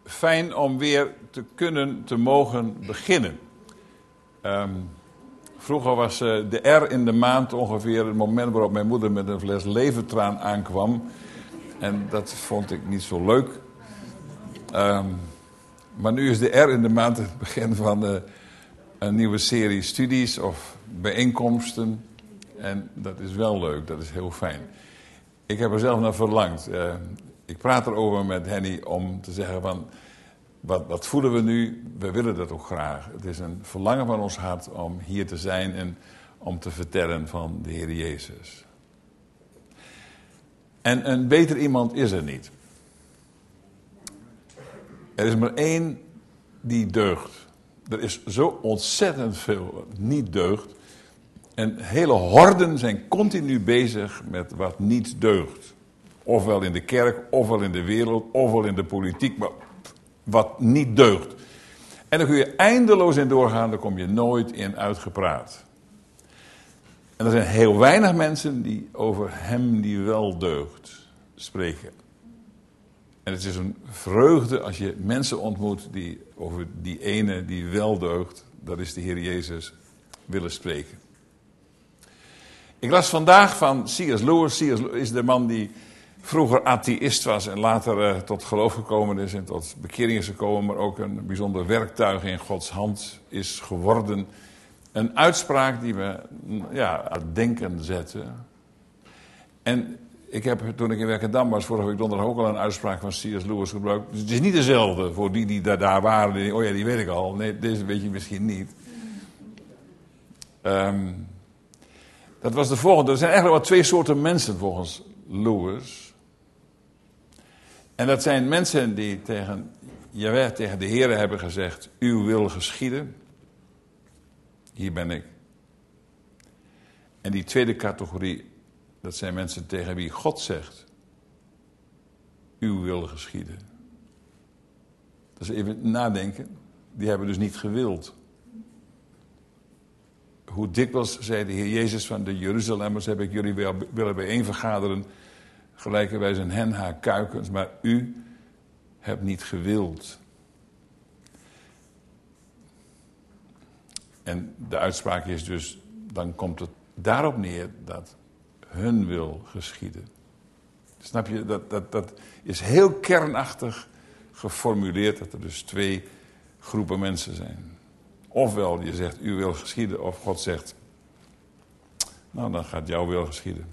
fijn om weer te mogen beginnen. Vroeger was de R in de maand ongeveer het moment waarop mijn moeder met een fles levertraan aankwam. En dat vond ik niet zo leuk. Maar nu is de R in de maand het begin van een nieuwe serie studies of bijeenkomsten. En dat is wel leuk, dat is heel fijn. Ik heb er zelf naar verlangd. Ik praat erover met Henny om te zeggen van, wat voelen we nu? We willen dat ook graag. Het is een verlangen van ons hart om hier te zijn en om te vertellen van de Heer Jezus. En een beter iemand is er niet. Er is maar één die deugt. Er is zo ontzettend veel wat niet deugt. En hele horden zijn continu bezig met wat niet deugt. Ofwel in de kerk, ofwel in de wereld, ofwel in de politiek, maar wat niet deugt. En daar kun je eindeloos in doorgaan, daar kom je nooit in uitgepraat. En er zijn heel weinig mensen die over hem die wel deugt spreken. En het is een vreugde als je mensen ontmoet die over die ene die wel deugt, dat is de Heer Jezus, willen spreken. Ik las vandaag van C.S. Lewis. C.S. Lewis is de man die vroeger atheïst was en later tot geloof gekomen is en tot bekering is gekomen, maar ook een bijzonder werktuig in Gods hand is geworden. Een uitspraak die me aan het denken zette. En ik heb, toen ik in Werkendam was, vorige week donderdag ook al een uitspraak van C.S. Lewis gebruikt. Dus het is niet dezelfde voor die daar waren. Oh ja, die weet ik al. Nee, deze weet je misschien niet. Dat was de volgende. Er zijn eigenlijk wel twee soorten mensen volgens Lewis. En dat zijn mensen die tegen Jahweh, tegen de Heere hebben gezegd, uw wil geschieden. Hier ben ik. En die tweede categorie, dat zijn mensen tegen wie God zegt, uw wil geschieden. Dat is even nadenken. Die hebben dus niet gewild. Hoe dikwijls zei de Heer Jezus van de Jeruzalemmers, heb ik jullie willen bijeenvergaderen, gelijkerwijs een hen haar kuikens, maar u hebt niet gewild. En de uitspraak is dus, dan komt het daarop neer dat hun wil geschieden. Snap je, dat is heel kernachtig geformuleerd, dat er dus twee groepen mensen zijn. Ofwel, je zegt, uw wil geschieden, of God zegt, nou, dan gaat jouw wil geschieden.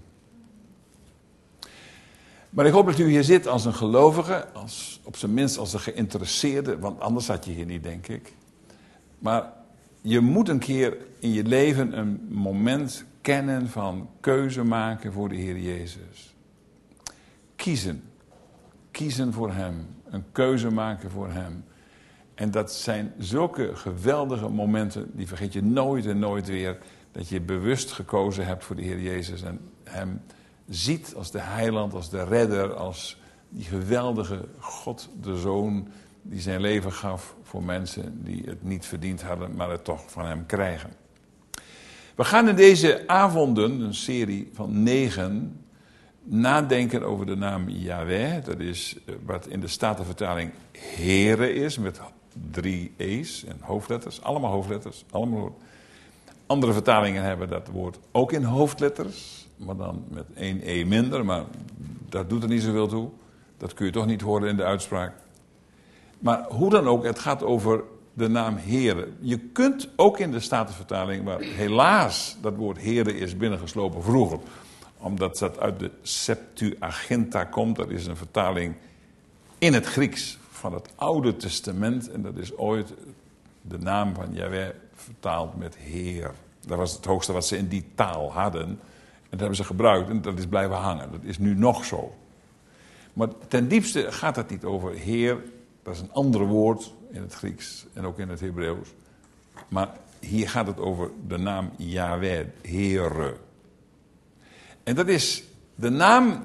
Maar ik hoop dat u hier zit als een gelovige, op zijn minst als een geïnteresseerde, want anders zat je hier niet, denk ik. Maar je moet een keer in je leven een moment kennen van keuze maken voor de Heer Jezus. Kiezen. Kiezen voor hem. Een keuze maken voor hem. En dat zijn zulke geweldige momenten, die vergeet je nooit en nooit weer, dat je bewust gekozen hebt voor de Heer Jezus en hem ziet als de heiland, als de redder, als die geweldige God, de Zoon, die zijn leven gaf voor mensen die het niet verdiend hadden, maar het toch van hem krijgen. We gaan in deze avonden, een serie van 9, nadenken over de naam Jahweh. Dat is wat in de Statenvertaling Heere is, met 3 E's en hoofdletters. Allemaal hoofdletters. Allemaal. Andere vertalingen hebben dat woord ook in hoofdletters, maar dan met 1 E minder. Maar dat doet er niet zoveel toe. Dat kun je toch niet horen in de uitspraak. Maar hoe dan ook, het gaat over de naam Heere. Je kunt ook in de Statenvertaling, waar helaas dat woord Heere is binnengeslopen vroeger, omdat dat uit de Septuaginta komt. Dat is een vertaling in het Grieks van het Oude Testament. En dat is ooit de naam van Jahweh vertaald met Heer. Dat was het hoogste wat ze in die taal hadden. En dat hebben ze gebruikt en dat is blijven hangen. Dat is nu nog zo. Maar ten diepste gaat het niet over Heer. Dat is een ander woord in het Grieks en ook in het Hebreeuws. Maar hier gaat het over de naam Jahweh, Heere. En dat is de naam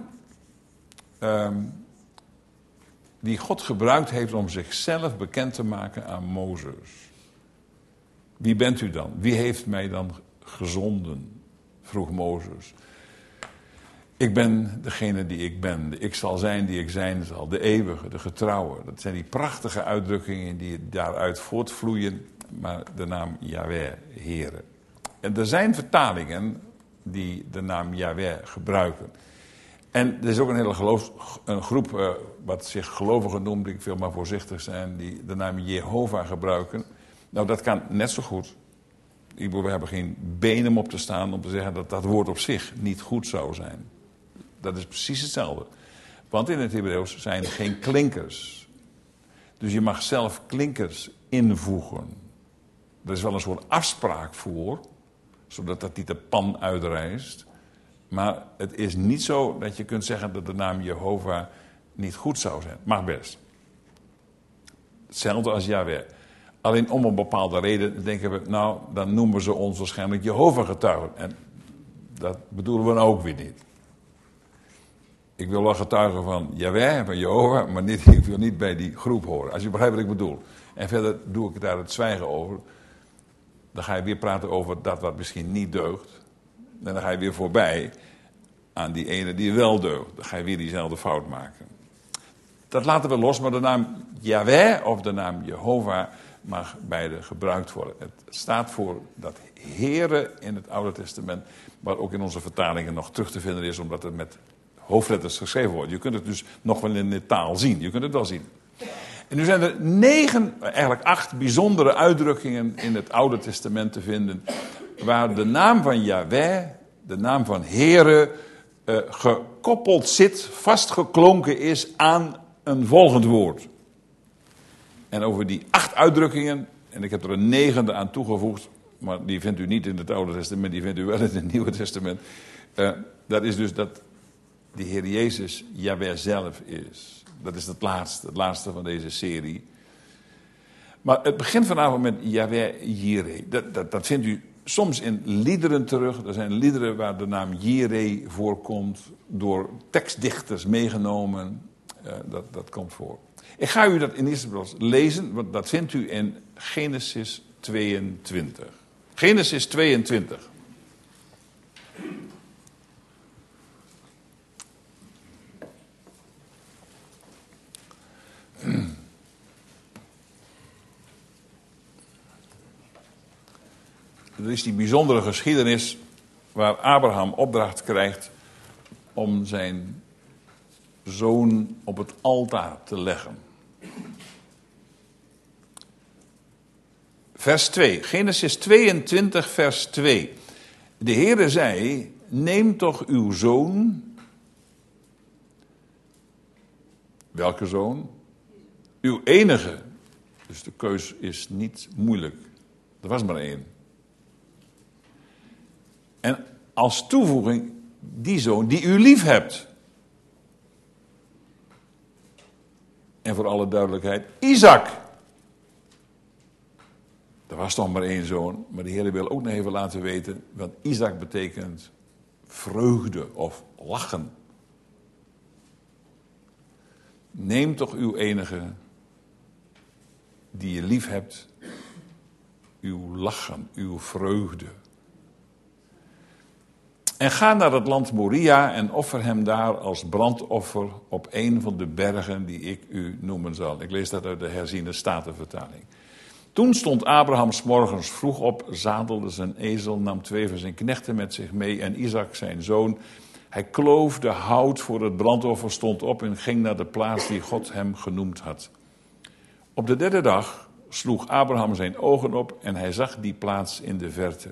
die God gebruikt heeft om zichzelf bekend te maken aan Mozes. Wie bent u dan? Wie heeft mij dan gezonden? Vroeg Mozes. Ik ben degene die ik ben. Ik zal zijn die ik zijn zal. De eeuwige, de getrouwe. Dat zijn die prachtige uitdrukkingen die daaruit voortvloeien. Maar de naam Yahweh, Heere. En er zijn vertalingen die de naam Yahweh gebruiken. En er is ook een hele een groep wat zich gelovigen noemt, die veel maar voorzichtig zijn, die de naam Jehovah gebruiken. Nou, dat kan net zo goed. We hebben geen benen om op te staan om te zeggen dat dat woord op zich niet goed zou zijn. Dat is precies hetzelfde. Want in het Hebreeuws zijn er geen klinkers. Dus je mag zelf klinkers invoegen. Er is wel een soort afspraak voor, zodat dat niet de pan uitrijst. Maar het is niet zo dat je kunt zeggen dat de naam Jehovah niet goed zou zijn. Mag best. Hetzelfde als Yahweh. Alleen om een bepaalde reden denken we, nou, dan noemen ze ons waarschijnlijk Jehovah-getuigen. En dat bedoelen we ook weer niet. Ik wil wel getuigen van Yahweh, van Jehovah, maar ik wil niet bij die groep horen. Als je begrijpt wat ik bedoel. En verder doe ik daar het zwijgen over. Dan ga je weer praten over dat wat misschien niet deugt. En dan ga je weer voorbij aan die ene die wel deugt. Dan ga je weer diezelfde fout maken. Dat laten we los, maar de naam Yahweh of de naam Jehovah mag beide gebruikt worden. Het staat voor dat Heere in het Oude Testament, maar ook in onze vertalingen nog terug te vinden is, omdat het met hoofdletters geschreven wordt. Je kunt het dus nog wel in de taal zien. Je kunt het wel zien. En nu zijn er 8 bijzondere uitdrukkingen in het Oude Testament te vinden, waar de naam van Yahweh, de naam van Heere, gekoppeld zit, vastgeklonken is aan een volgend woord. En over die 8 uitdrukkingen, en ik heb er een 9e aan toegevoegd, maar die vindt u niet in het Oude Testament, die vindt u wel in het Nieuwe Testament. Dat is dus dat de Heer Jezus Yahweh zelf is. Dat is het laatste van deze serie. Maar het begint vanavond met Yahweh Jireh. Dat vindt u soms in liederen terug. Er zijn liederen waar de naam Jireh voorkomt, door tekstdichters meegenomen. Dat komt voor. Ik ga u dat in eerste plaats lezen, want dat vindt u in Genesis 22. Genesis 22. Er is die bijzondere geschiedenis waar Abraham opdracht krijgt om zijn zoon op het altaar te leggen. Vers 2, Genesis 22, vers 2. De Heere zei, neem toch uw zoon. Welke zoon? Uw enige. Dus de keus is niet moeilijk. Er was maar 1. En als toevoeging, die zoon die u lief hebt. En voor alle duidelijkheid, Isaac. Er was toch maar 1 zoon, maar de Heer wil ook nog even laten weten, want Isaac betekent vreugde of lachen. Neem toch uw enige, die je lief hebt, uw lachen, uw vreugde. En ga naar het land Moria en offer hem daar als brandoffer op een van de bergen die ik u noemen zal. Ik lees dat uit de herziene Statenvertaling. Toen stond Abraham 's morgens vroeg op, zadelde zijn ezel, nam 2 van zijn knechten met zich mee en Isaac zijn zoon. Hij kloofde hout voor het brandoffer, stond op en ging naar de plaats die God hem genoemd had. Op de 3e dag sloeg Abraham zijn ogen op en hij zag die plaats in de verte.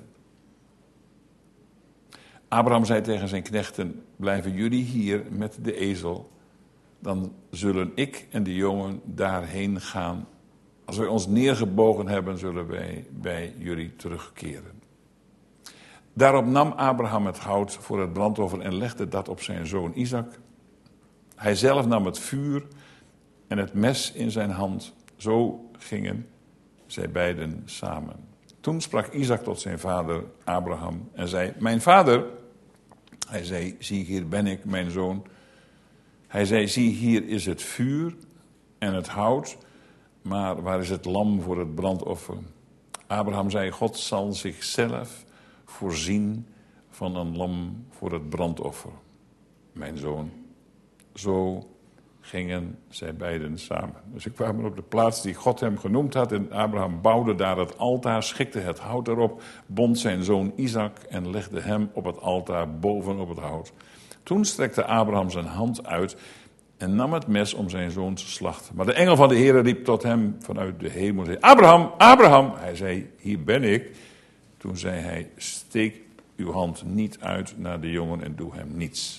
Abraham zei tegen zijn knechten, blijven jullie hier met de ezel, dan zullen ik en de jongen daarheen gaan. Als wij ons neergebogen hebben, zullen wij bij jullie terugkeren. Daarop nam Abraham het hout voor het brandoffer en legde dat op zijn zoon Isaac. Hij zelf nam het vuur en het mes in zijn hand. Zo gingen zij beiden samen. Toen sprak Isaac tot zijn vader Abraham en zei, mijn vader. Hij zei, zie hier ben ik, mijn zoon. Hij zei, zie hier is het vuur en het hout, maar waar is het lam voor het brandoffer? Abraham zei, God zal zichzelf voorzien van een lam voor het brandoffer. mijn zoon. Zo gingen zij beiden samen. Dus ze kwamen op de plaats die God hem genoemd had. En Abraham bouwde daar het altaar, schikte het hout erop, bond zijn zoon Isaac en legde hem op het altaar bovenop het hout. Toen strekte Abraham zijn hand uit en nam het mes om zijn zoon te slachten. Maar de engel van de Heere riep tot hem vanuit de hemel en zei: Abraham, Abraham! Hij zei: hier ben ik. Toen zei hij: steek uw hand niet uit naar de jongen en doe hem niets.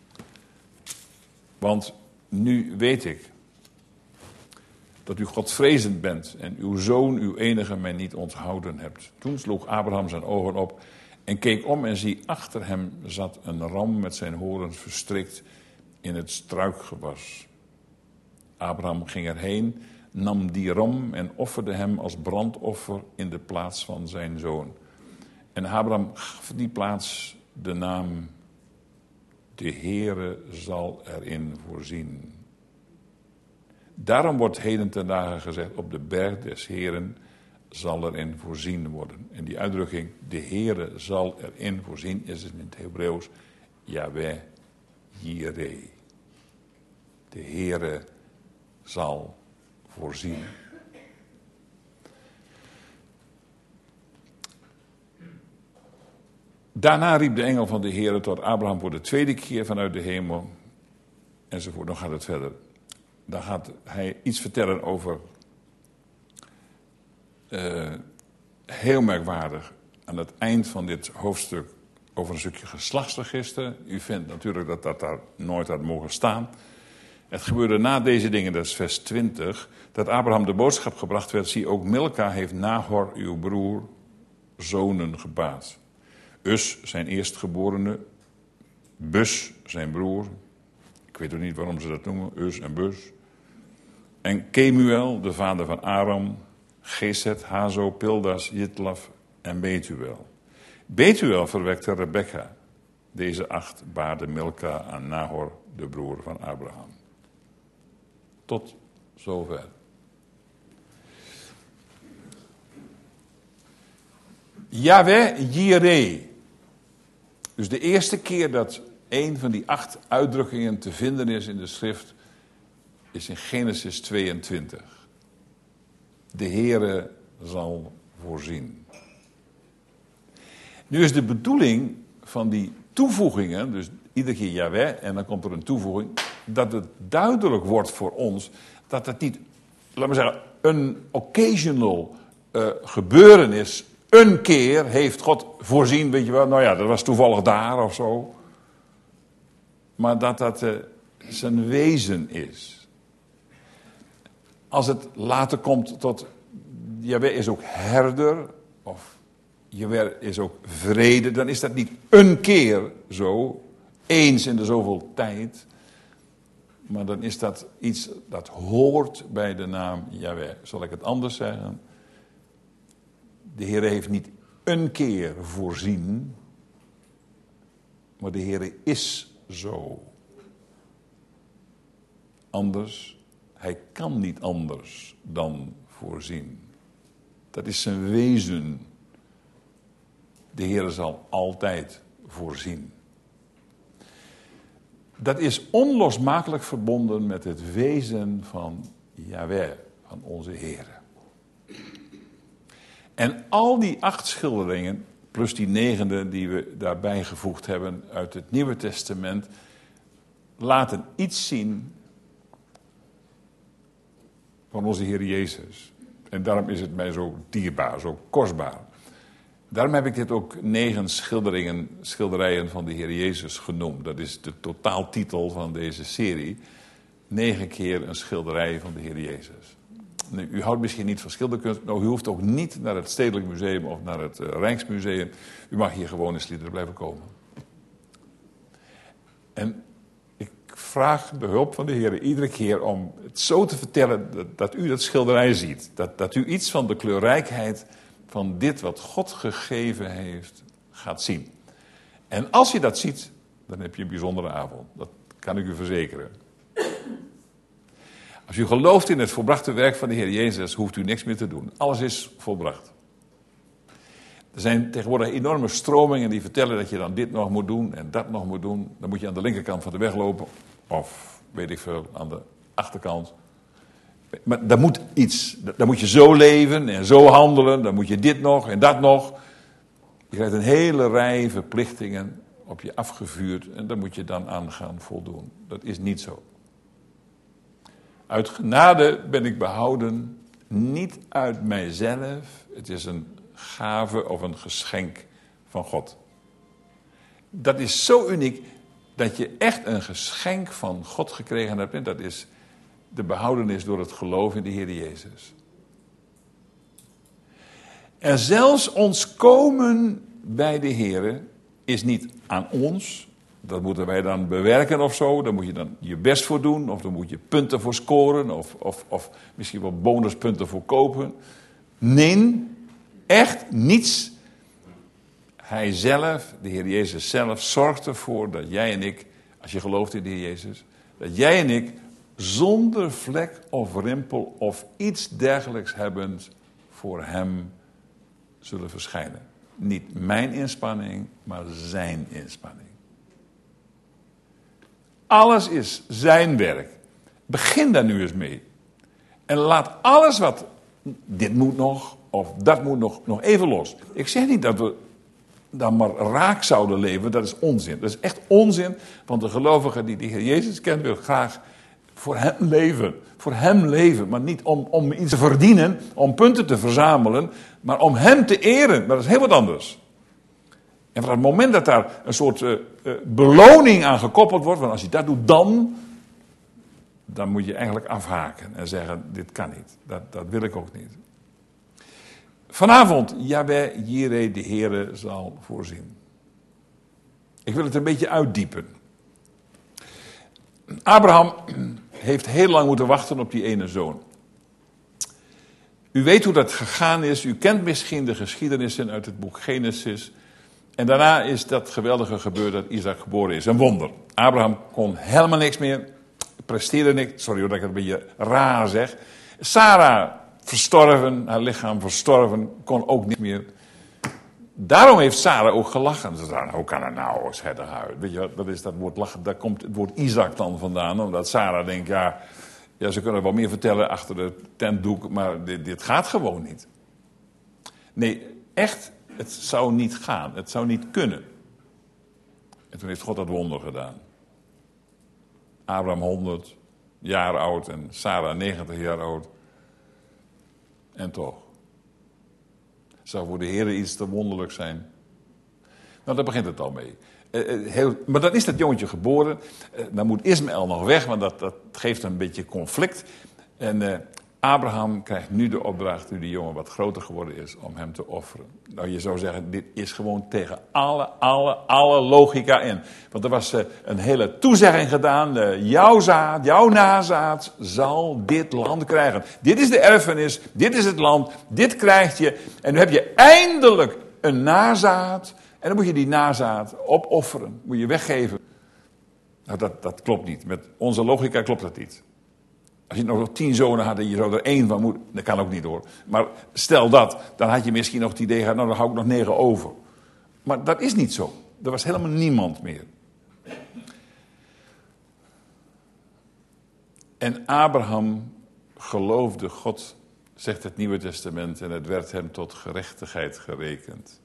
Want nu weet ik dat u godvrezend bent en uw zoon, uw enige, mij niet onthouden hebt. Toen sloeg Abraham zijn ogen op en keek om en zie, achter hem zat een ram met zijn horens verstrikt in het struikgewas. Abraham ging erheen, nam die ram en offerde hem als brandoffer in de plaats van zijn zoon. En Abraham gaf die plaats de naam: de Heere zal erin voorzien. Daarom wordt heden ten dagen gezegd: op de berg des Heeren zal erin voorzien worden. En die uitdrukking, de Heere zal erin voorzien, is in het Hebreeuws Yahweh Jireh. De Heere zal voorzien. Daarna riep de engel van de Heere tot Abraham voor de tweede keer vanuit de hemel. Enzovoort. Dan gaat het verder. Dan gaat hij iets vertellen over, heel merkwaardig, aan het eind van dit hoofdstuk, over een stukje geslachtsregister. U vindt natuurlijk dat daar nooit had mogen staan. Het gebeurde na deze dingen, dat is vers 20, dat Abraham de boodschap gebracht werd: zie, ook Milka heeft Nahor, uw broer, zonen gebaard. Us, zijn eerstgeborene, Bus, zijn broer. Ik weet ook niet waarom ze dat noemen, Us en Bus. En Kemuel, de vader van Aram, Geset, Hazo, Pildas, Jitlaf en Betuel. Betuel verwekte Rebekka. Deze 8 baarde Milka aan Nahor, de broer van Abraham. Tot zover. Yahweh Jireh. Dus de eerste keer dat een van die 8 uitdrukkingen te vinden is in de schrift, is in Genesis 22. De Heere zal voorzien. Nu is de bedoeling van die toevoegingen, dus iedere keer Yahweh en dan komt er een toevoeging, dat het duidelijk wordt voor ons dat het niet, laten we zeggen, een occasional gebeuren is. Een keer heeft God voorzien, weet je wel, nou ja, dat was toevallig daar of zo. Maar dat dat zijn wezen is. Als het later komt tot, Yahweh is ook herder, of Yahweh is ook vrede, dan is dat niet een keer zo, eens in de zoveel tijd. Maar dan is dat iets dat hoort bij de naam Yahweh. Zal ik het anders zeggen? De Heer heeft niet een keer voorzien, maar de Heer is zo. Anders, hij kan niet anders dan voorzien. Dat is zijn wezen. De Heer zal altijd voorzien. Dat is onlosmakelijk verbonden met het wezen van Yahweh, van onze Heer. En al die 8 schilderingen, plus die 9e die we daarbij gevoegd hebben uit het Nieuwe Testament, laten iets zien van onze Heer Jezus. En daarom is het mij zo dierbaar, zo kostbaar. Daarom heb ik dit ook 9 schilderijen van de Heer Jezus genoemd. Dat is de totaaltitel van deze serie. 9 keer een schilderij van de Heer Jezus. Nu, u houdt misschien niet van schilderkunst. Nou, u hoeft ook niet naar het Stedelijk Museum of naar het Rijksmuseum. U mag hier gewoon in Sliederen blijven komen. En ik vraag de hulp van de Heer iedere keer om het zo te vertellen dat u dat schilderij ziet. Dat u iets van de kleurrijkheid van dit wat God gegeven heeft gaat zien. En als je dat ziet, dan heb je een bijzondere avond. Dat kan ik u verzekeren. Als u gelooft in het volbrachte werk van de Heer Jezus, hoeft u niks meer te doen. Alles is volbracht. Er zijn tegenwoordig enorme stromingen die vertellen dat je dan dit nog moet doen en dat nog moet doen. Dan moet je aan de linkerkant van de weg lopen. Of, weet ik veel, aan de achterkant. Maar daar moet iets. Dan moet je zo leven en zo handelen. Dan moet je dit nog en dat nog. Je krijgt een hele rij verplichtingen op je afgevuurd. En daar moet je dan aan gaan voldoen. Dat is niet zo. Uit genade ben ik behouden. Niet uit mijzelf. Het is een gave of een geschenk van God. Dat is zo uniek dat je echt een geschenk van God gekregen hebt. En dat is de behoudenis door het geloof in de Heer Jezus. En zelfs ons komen bij de Heer is niet aan ons. Dat moeten wij dan bewerken of zo. Daar moet je dan je best voor doen. Of daar moet je punten voor scoren. Of misschien wel bonuspunten voor kopen. Nee, echt niets. Hij zelf, de Heer Jezus zelf, zorgt ervoor dat jij en ik, als je gelooft in de Heer Jezus, dat jij en ik zonder vlek of rimpel of iets dergelijks hebbend voor hem zullen verschijnen. Niet mijn inspanning, maar zijn inspanning. Alles is zijn werk. Begin daar nu eens mee. En laat alles wat, dit moet nog, of dat moet nog even los. Ik zeg niet dat we dan maar raak zouden leven, dat is onzin. Dat is echt onzin, want de gelovige die de Heer Jezus kent, wil graag voor hem leven. Voor hem leven, maar niet om iets te verdienen, om punten te verzamelen, maar om hem te eren. Maar dat is heel wat anders. En van het moment dat daar een soort beloning aan gekoppeld wordt, want als je dat doet dan moet je eigenlijk afhaken en zeggen, dit kan niet. Dat wil ik ook niet. Vanavond, Yahweh, Jireh, de Heere zal voorzien. Ik wil het een beetje uitdiepen. Abraham heeft heel lang moeten wachten op die ene zoon. U weet hoe dat gegaan is. U kent misschien de geschiedenissen uit het boek Genesis. En daarna is dat geweldige gebeurd dat Isaac geboren is. Een wonder. Abraham kon helemaal niks meer. Presteerde niks. Sorry hoor dat ik het een beetje raar zeg. Sarah verstorven. Haar lichaam verstorven. Kon ook niet meer. Daarom heeft Sarah ook gelachen. Ze zei, hoe kan het nou, schettig uit. Weet je, dat is dat woord lachen. Daar komt het woord Isaac dan vandaan. Omdat Sarah denkt, ja, ze kunnen wel meer vertellen achter de tentdoek. Maar dit gaat gewoon niet. Nee, echt, het zou niet gaan. Het zou niet kunnen. En toen heeft God dat wonder gedaan. Abraham 100 jaar oud en Sarah 90 jaar oud. En toch. Zou voor de Heer iets te wonderlijk zijn? Nou, daar begint het al mee. Maar dan is dat jongetje geboren. Dan moet Ismaël nog weg, want dat geeft een beetje conflict. En Abraham krijgt nu de opdracht, nu die jongen wat groter geworden is, om hem te offeren. Nou, je zou zeggen, dit is gewoon tegen alle logica in. Want er was een hele toezegging gedaan. Jouw zaad, jouw nazaad zal dit land krijgen. Dit is de erfenis, dit is het land, dit krijg je. En nu heb je eindelijk een nazaad. En dan moet je die nazaad opofferen, moet je weggeven. Nou, dat klopt niet. Met onze logica klopt dat niet. Als je nog 10 zonen had en je zou er 1 van moeten, dat kan ook niet hoor. Maar stel dat, dan had je misschien nog het idee gehad, nou dan hou ik nog 9 over. Maar dat is niet zo. Er was helemaal niemand meer. En Abraham geloofde God, zegt het Nieuwe Testament, en het werd hem tot gerechtigheid gerekend.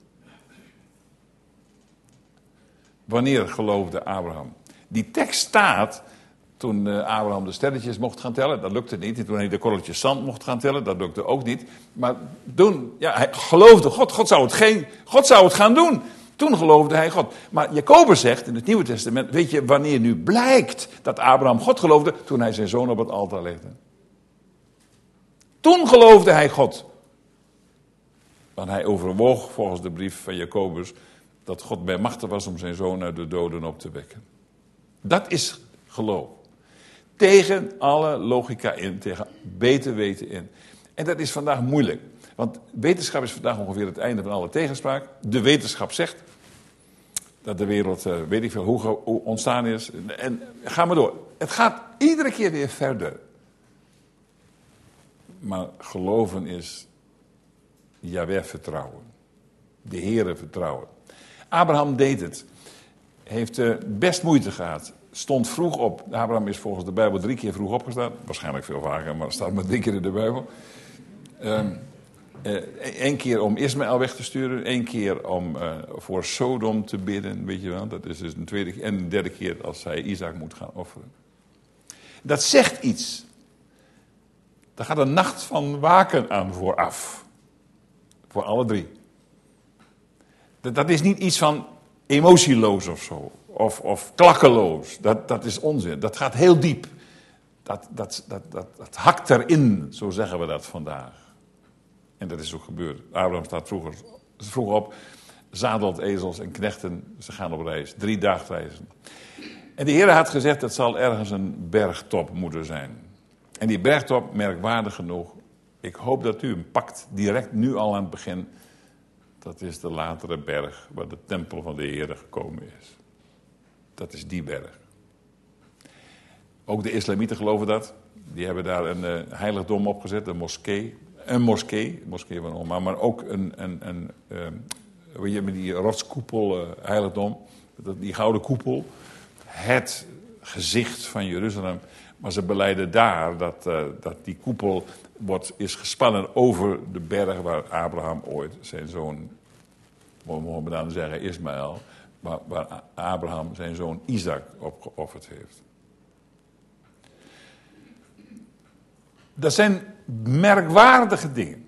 Wanneer geloofde Abraham? Die tekst staat toen Abraham de sterretjes mocht gaan tellen. Dat lukte niet. En toen hij de korreltjes zand mocht gaan tellen. Dat lukte ook niet. Maar toen, ja, hij geloofde God. God zou het gaan doen. Toen geloofde hij God. Maar Jacobus zegt in het Nieuwe Testament, weet je wanneer nu blijkt dat Abraham God geloofde? Toen hij zijn zoon op het altaar legde. Toen geloofde hij God. Want hij overwoog volgens de brief van Jacobus dat God bij machte was om zijn zoon uit de doden op te wekken. Dat is geloof. Tegen alle logica in, tegen beter weten in. En dat is vandaag moeilijk. Want wetenschap is vandaag ongeveer het einde van alle tegenspraak. De wetenschap zegt dat de wereld, weet ik veel, hoe ontstaan is. En ga maar door. Het gaat iedere keer weer verder. Maar geloven is Yahweh vertrouwen. de Heere vertrouwen. Abraham deed het. Heeft best moeite gehad. Stond vroeg op. Abraham is volgens de Bijbel 3 keer vroeg opgestaan. Waarschijnlijk veel vaker, maar het staat maar 3 keer in de Bijbel. 1 keer om Ismaël weg te sturen. 1 keer om voor Sodom te bidden. Weet je wel. Dat is dus een tweede keer. En een derde keer als hij Isaac moet gaan offeren. Dat zegt iets. Daar gaat een nacht van waken aan vooraf. Voor alle 3. Dat is niet iets van emotieloos of zo. Of klakkeloos. Dat is onzin. Dat gaat heel diep. Dat hakt erin, zo zeggen we dat vandaag. En dat is ook gebeurd. Abraham staat vroeg op, zadelt ezels en knechten. Ze gaan op reis. 3 dagreizen. En de Heer had gezegd, het zal ergens een bergtop moeten zijn. En die bergtop, merkwaardig genoeg, ik hoop dat u hem pakt, direct nu al aan het begin. Dat is de latere berg waar de tempel van de Heer gekomen is. Dat is die berg. Ook de islamieten geloven dat. Die hebben daar een heiligdom opgezet, een moskee. Een moskee van Omar, maar ook een met die rotskoepel heiligdom. Die gouden koepel. Het gezicht van Jeruzalem. Maar ze belijden daar dat die koepel is gespannen over de berg waar Abraham ooit zijn zoon, mogen we dan zeggen Ismaël, waar Abraham zijn zoon Isaac opgeofferd heeft. Dat zijn merkwaardige dingen.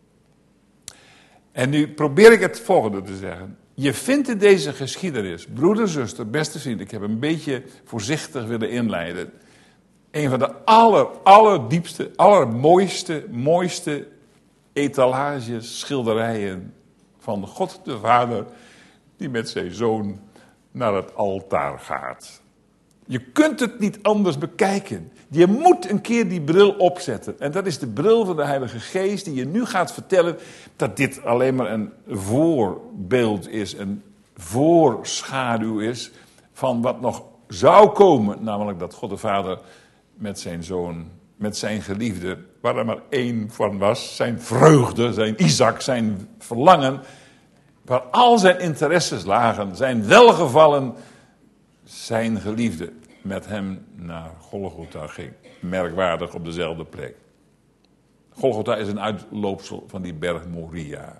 En nu probeer ik het volgende te zeggen. Je vindt in deze geschiedenis, broeder, zuster, beste vriend, ik heb een beetje voorzichtig willen inleiden. Een van de allerdiepste, mooiste etalages, schilderijen van God de Vader, die met zijn zoon naar het altaar gaat. Je kunt het niet anders bekijken. Je moet een keer die bril opzetten. En dat is de bril van de Heilige Geest die je nu gaat vertellen dat dit alleen maar een voorbeeld is, een voorschaduw is van wat nog zou komen. Namelijk dat God de Vader met zijn zoon, met zijn geliefde, waar er maar 1 van was, zijn vreugde, zijn Isaac, zijn verlangen, waar al zijn interesses lagen, zijn welgevallen, zijn geliefde met hem naar Golgotha ging. Merkwaardig op dezelfde plek. Golgotha is een uitloopsel van die berg Moria.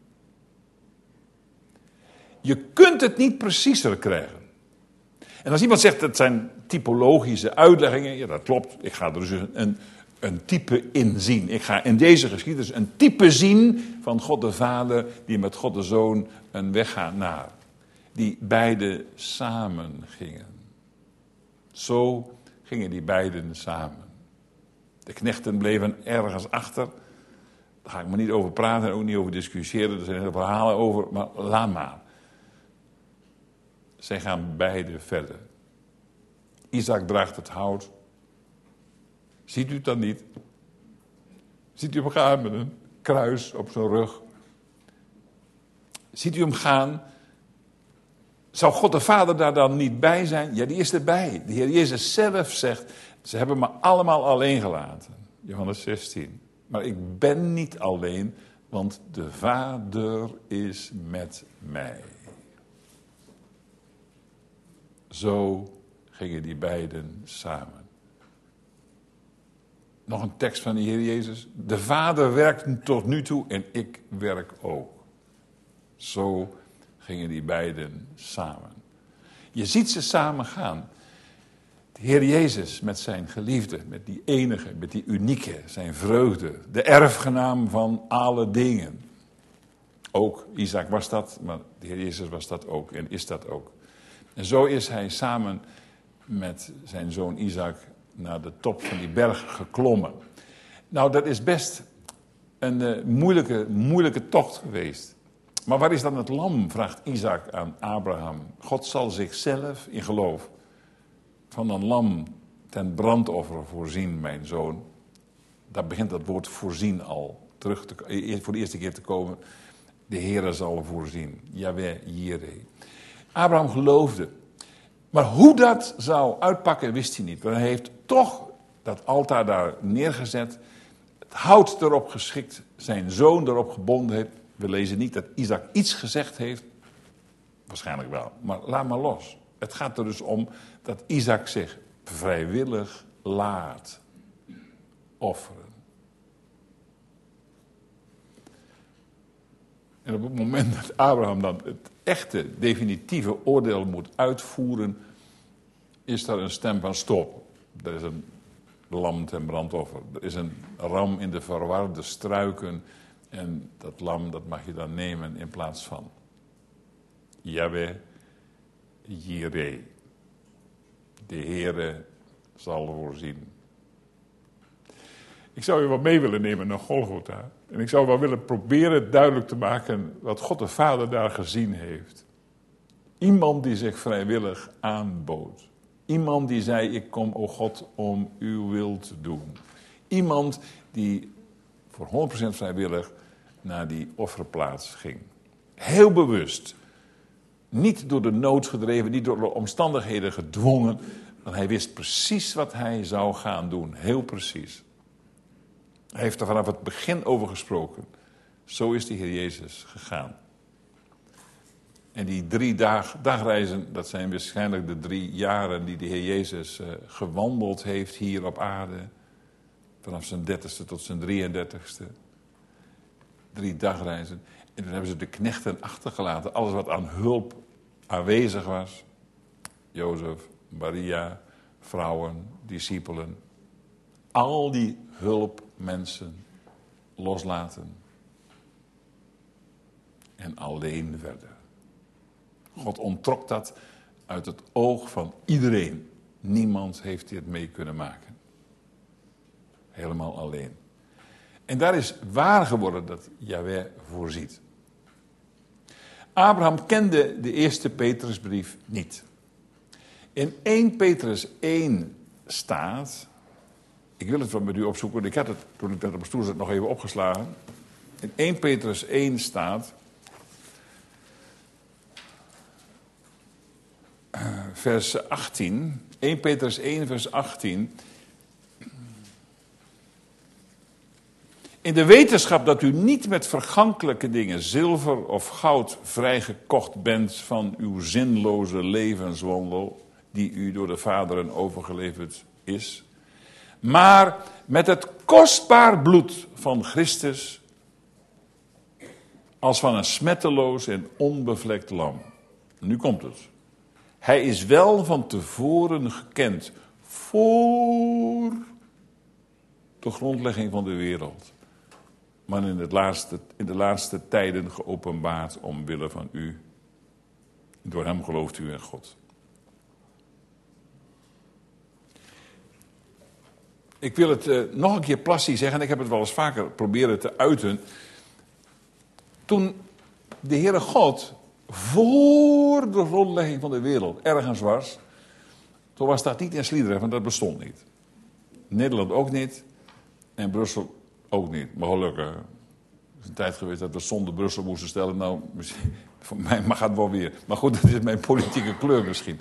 Je kunt het niet preciezer krijgen. En als iemand zegt dat zijn typologische uitleggingen, ja dat klopt, ik ga er dus een type in zien. Ik ga in deze geschiedenis een type zien van God de Vader die met God de Zoon een weg gaat naar. Die beide samen gingen. Zo gingen die beiden samen. De knechten bleven ergens achter. Daar ga ik maar niet over praten en ook niet over discussiëren. Er zijn hele verhalen over, maar laat maar. Zij gaan beide verder. Isaac draagt het hout. Ziet u het dan niet? Ziet u hem gaan met een kruis op zijn rug? Ziet u hem gaan? Zou God de Vader daar dan niet bij zijn? Ja, die is erbij. De Heer Jezus zelf zegt, ze hebben me allemaal alleen gelaten. Johannes 16. Maar ik ben niet alleen, want de Vader is met mij. Zo gingen die beiden samen. Nog een tekst van de Heer Jezus. De Vader werkt tot nu toe en ik werk ook. Zo gingen die beiden samen. Je ziet ze samen gaan. De Heer Jezus met zijn geliefde, met die enige, met die unieke, zijn vreugde. De erfgenaam van alle dingen. Ook Isaac was dat, maar de Heer Jezus was dat ook en is dat ook. En zo is hij samen met zijn zoon Isaac naar de top van die berg geklommen. Nou, dat is best een moeilijke tocht geweest. Maar waar is dan het lam, vraagt Isaac aan Abraham. God zal zichzelf in geloof van een lam ten brandoffer voorzien, mijn zoon. Daar begint dat woord voorzien al voor de eerste keer te komen. De Heere zal voorzien. Yahweh Jireh. Abraham geloofde. Maar hoe dat zou uitpakken, wist hij niet. Maar hij heeft toch dat altaar daar neergezet. Het hout erop geschikt. Zijn zoon erop gebonden heeft. We lezen niet dat Isaac iets gezegd heeft. Waarschijnlijk wel, maar laat maar los. Het gaat er dus om dat Isaac zich vrijwillig laat offeren. En op het moment dat Abraham dan het echte, definitieve oordeel moet uitvoeren, is er een stem van stop. Er is een lam ten brandoffer. Er is een ram in de verwarde struiken. En dat lam, dat mag je dan nemen in plaats van Yahweh Jireh. De Heere zal voorzien. Ik zou je wat mee willen nemen naar Golgotha. En ik zou wel willen proberen duidelijk te maken wat God de Vader daar gezien heeft. Iemand die zich vrijwillig aanbood. Iemand die zei, ik kom, o God, om uw wil te doen. Iemand die voor 100% vrijwillig naar die offerplaats ging. Heel bewust. Niet door de nood gedreven, niet door de omstandigheden gedwongen. Want hij wist precies wat hij zou gaan doen. Heel precies. Hij heeft er vanaf het begin over gesproken. Zo is de Heer Jezus gegaan. En die 3 dagreizen, dat zijn waarschijnlijk de 3 jaren die de Heer Jezus gewandeld heeft hier op aarde. Vanaf zijn 30ste tot zijn 33ste. 3 dagreizen. En toen hebben ze de knechten achtergelaten. Alles wat aan hulp aanwezig was. Jozef, Maria, vrouwen, discipelen. Al die hulpmensen loslaten. En alleen verder. God onttrok dat uit het oog van iedereen. Niemand heeft dit mee kunnen maken. Helemaal alleen. En daar is waar geworden dat Yahweh voorziet. Abraham kende de eerste Petrusbrief niet. In 1 Petrus 1 staat... Ik wil het wel met u opzoeken, want ik had het toen ik net op de stoel zat nog even opgeslagen. In 1 Petrus 1 staat... vers 18. 1 Petrus 1 vers 18... In de wetenschap dat u niet met vergankelijke dingen, zilver of goud, vrijgekocht bent van uw zinloze levenswandel, die u door de vaderen overgeleverd is, maar met het kostbaar bloed van Christus, als van een smetteloos en onbevlekt lam. Nu komt het. Hij is wel van tevoren gekend, voor de grondlegging van de wereld. Maar in de laatste tijden geopenbaard omwille van u. Door hem gelooft u in God. Ik wil het nog een keer plastisch zeggen, en ik heb het wel eens vaker proberen te uiten. Toen de Heere God voor de grondlegging van de wereld ergens was, toen was dat niet in Sliedrecht, want dat bestond niet. Nederland ook niet, en Brussel ook niet, maar gelukkig. Er is een tijd geweest dat we zonder Brussel moesten stellen. Nou, voor mij mag het wel weer. Maar goed, dat is mijn politieke kleur misschien.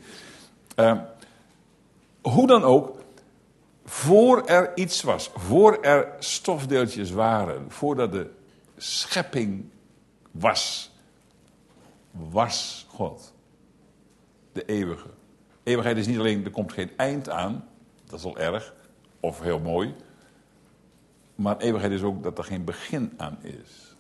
Hoe dan ook, voor er iets was, voor er stofdeeltjes waren, voordat de schepping was God. De eeuwige. Eeuwigheid is niet alleen, er komt geen eind aan, dat is al erg, of heel mooi. Maar eeuwigheid is ook dat er geen begin aan is.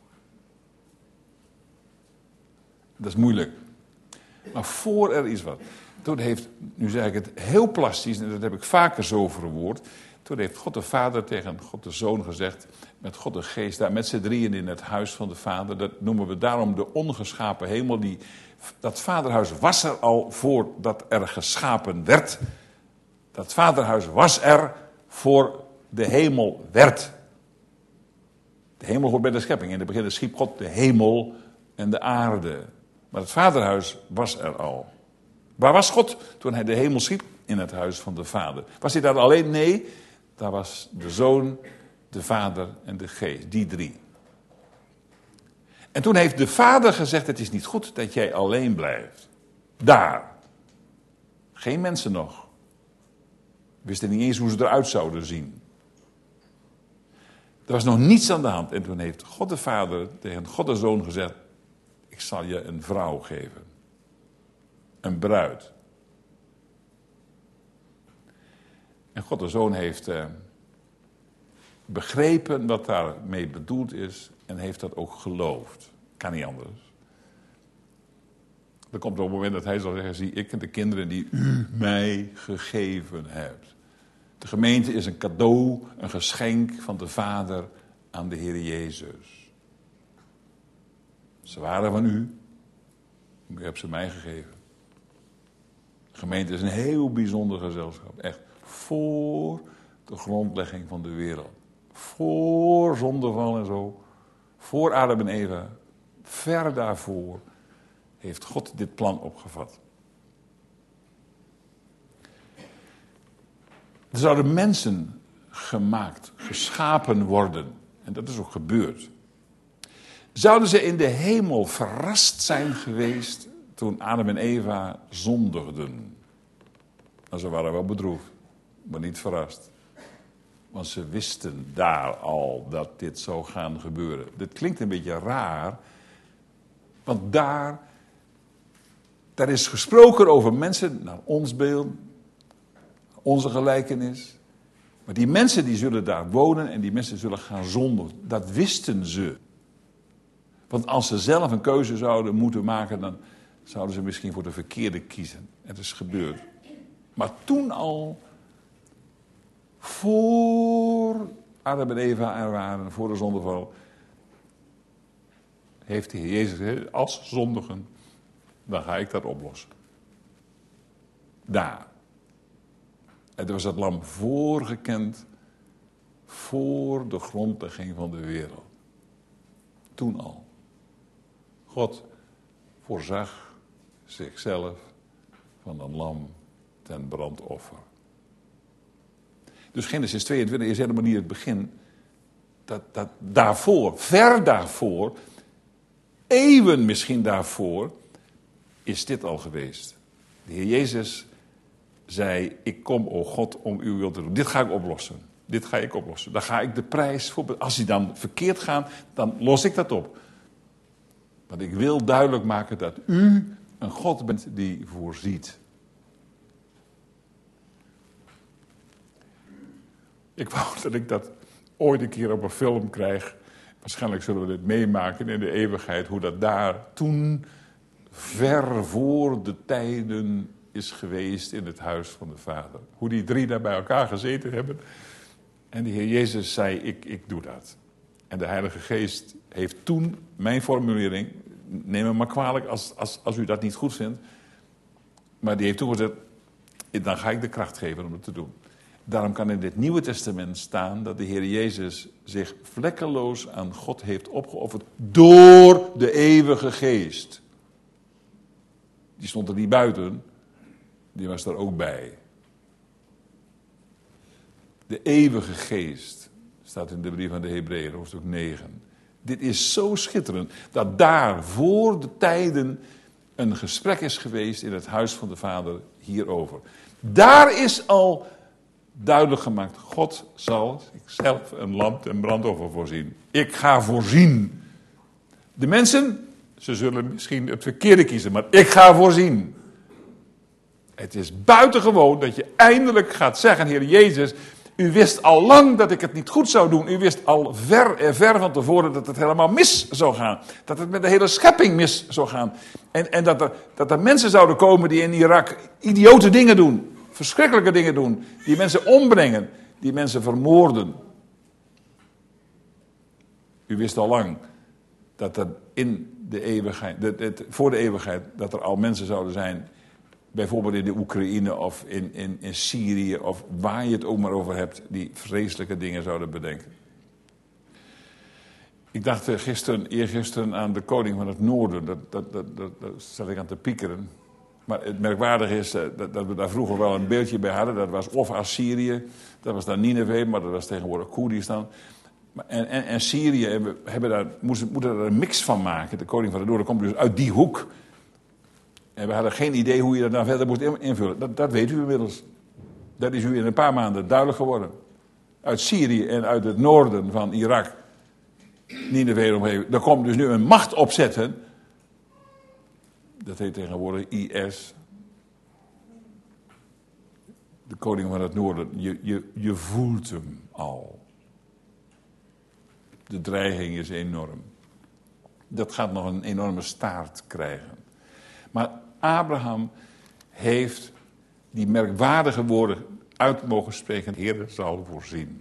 Dat is moeilijk. Maar voor er iets was. Toen heeft, nu zeg ik het heel plastisch, en dat heb ik vaker zo verwoord. Toen heeft God de Vader tegen God de Zoon gezegd, met God de Geest, daar met z'n drieën in het huis van de Vader. Dat noemen we daarom de ongeschapen hemel. Dat vaderhuis was er al voordat er geschapen werd. Dat vaderhuis was er voor de hemel werd. De hemel hoort bij de schepping. In het begin schiep God de hemel en de aarde. Maar het vaderhuis was er al. Waar was God toen hij de hemel schiep? In het huis van de Vader. Was hij daar alleen? Nee, daar was de Zoon, de Vader en de Geest. Die 3. En toen heeft de Vader gezegd, het is niet goed dat jij alleen blijft. Daar. Geen mensen nog. Wisten niet eens hoe ze eruit zouden zien. Er was nog niets aan de hand. En toen heeft God de Vader tegen God de Zoon gezegd: ik zal je een vrouw geven. Een bruid. En God de Zoon heeft begrepen wat daarmee bedoeld is. En heeft dat ook geloofd. Kan niet anders. Er komt op het moment dat hij zal zeggen: zie ik en de kinderen die u mij gegeven hebt. De gemeente is een cadeau, een geschenk van de Vader aan de Heer Jezus. Ze waren van u. U hebt ze mij gegeven. De gemeente is een heel bijzonder gezelschap. Echt. Voor de grondlegging van de wereld. Voor zondeval en zo. Voor Adam en Eva. Ver daarvoor heeft God dit plan opgevat. Er zouden mensen gemaakt, geschapen worden. En dat is ook gebeurd. Zouden ze in de hemel verrast zijn geweest toen Adam en Eva zondigden? Nou, ze waren wel bedroefd, maar niet verrast. Want ze wisten daar al dat dit zou gaan gebeuren. Dit klinkt een beetje raar, want daar is gesproken over mensen naar ons beeld, onze gelijkenis. Maar die mensen die zullen daar wonen en die mensen zullen gaan zondigen. Dat wisten ze. Want als ze zelf een keuze zouden moeten maken, dan zouden ze misschien voor de verkeerde kiezen. Het is gebeurd. Maar toen al, voor Adam en Eva er waren, voor de zondeval, heeft de Heer Jezus gezegd: als zondigen, dan ga ik dat oplossen. Daar. Het was het lam voorgekend voor de grondlegging van de wereld. Toen al. God voorzag zichzelf van een lam ten brandoffer. Dus Genesis 22 is helemaal niet het begin. Dat daarvoor, ver daarvoor, eeuwen misschien daarvoor, is dit al geweest. De Heer Jezus zei: ik kom, o God, om uw wil te doen. Dit ga ik oplossen. Dit ga ik oplossen. Daar ga ik de prijs voor. Als die dan verkeerd gaan, dan los ik dat op. Want ik wil duidelijk maken dat u een God bent die voorziet. Ik wou dat ik dat ooit een keer op een film krijg. Waarschijnlijk zullen we dit meemaken in de eeuwigheid. Hoe dat daar toen, ver voor de tijden, is geweest in het huis van de Vader. Hoe die drie daar bij elkaar gezeten hebben. En de Heer Jezus zei: ik doe dat. En de Heilige Geest heeft toen mijn formulering, neem me maar kwalijk als u dat niet goed vindt, maar die heeft toen gezegd: dan ga ik de kracht geven om het te doen. Daarom kan in dit Nieuwe Testament staan dat de Heer Jezus zich vlekkeloos aan God heeft opgeofferd door de eeuwige Geest. Die stond er niet buiten, die was er ook bij. De eeuwige Geest staat in de brief aan de Hebreeën, hoofdstuk 9. Dit is zo schitterend dat daar voor de tijden een gesprek is geweest in het huis van de Vader hierover. Daar is al duidelijk gemaakt: God zal zichzelf een lam ten brandoffer voorzien. Ik ga voorzien. De mensen, ze zullen misschien het verkeerde kiezen, maar ik ga voorzien. Het is buitengewoon dat je eindelijk gaat zeggen: Heer Jezus, u wist al lang dat ik het niet goed zou doen. U wist al ver van tevoren dat het helemaal mis zou gaan. Dat het met de hele schepping mis zou gaan. En dat er mensen zouden komen die in Irak idiote dingen doen. Verschrikkelijke dingen doen. Die mensen ombrengen. Die mensen vermoorden. U wist al lang dat er in de eeuwigheid, voor de eeuwigheid, dat er al mensen zouden zijn, bijvoorbeeld in de Oekraïne of in Syrië of waar je het ook maar over hebt, die vreselijke dingen zouden bedenken. Ik dacht eergisteren aan de koning van het noorden. Dat zat ik aan te piekeren. Maar het merkwaardige is dat we daar vroeger wel een beeldje bij hadden. Dat was of Assyrië, dat was dan Nineveh, maar dat was tegenwoordig Koerdistan. En Syrië moeten daar een mix van maken. De koning van het noorden komt dus uit die hoek. En we hadden geen idee hoe je dat nou verder moest invullen. Dat weet u inmiddels. Dat is u in een paar maanden duidelijk geworden. uit Syrië en uit het noorden van Irak, Nineve omgeving, daar komt dus nu een macht opzetten. Dat heet tegenwoordig IS. De koning van het noorden. Je voelt hem al. De dreiging is enorm. Dat gaat nog een enorme staart krijgen. Maar Abraham heeft die merkwaardige woorden uit mogen spreken. De Heer zal voorzien.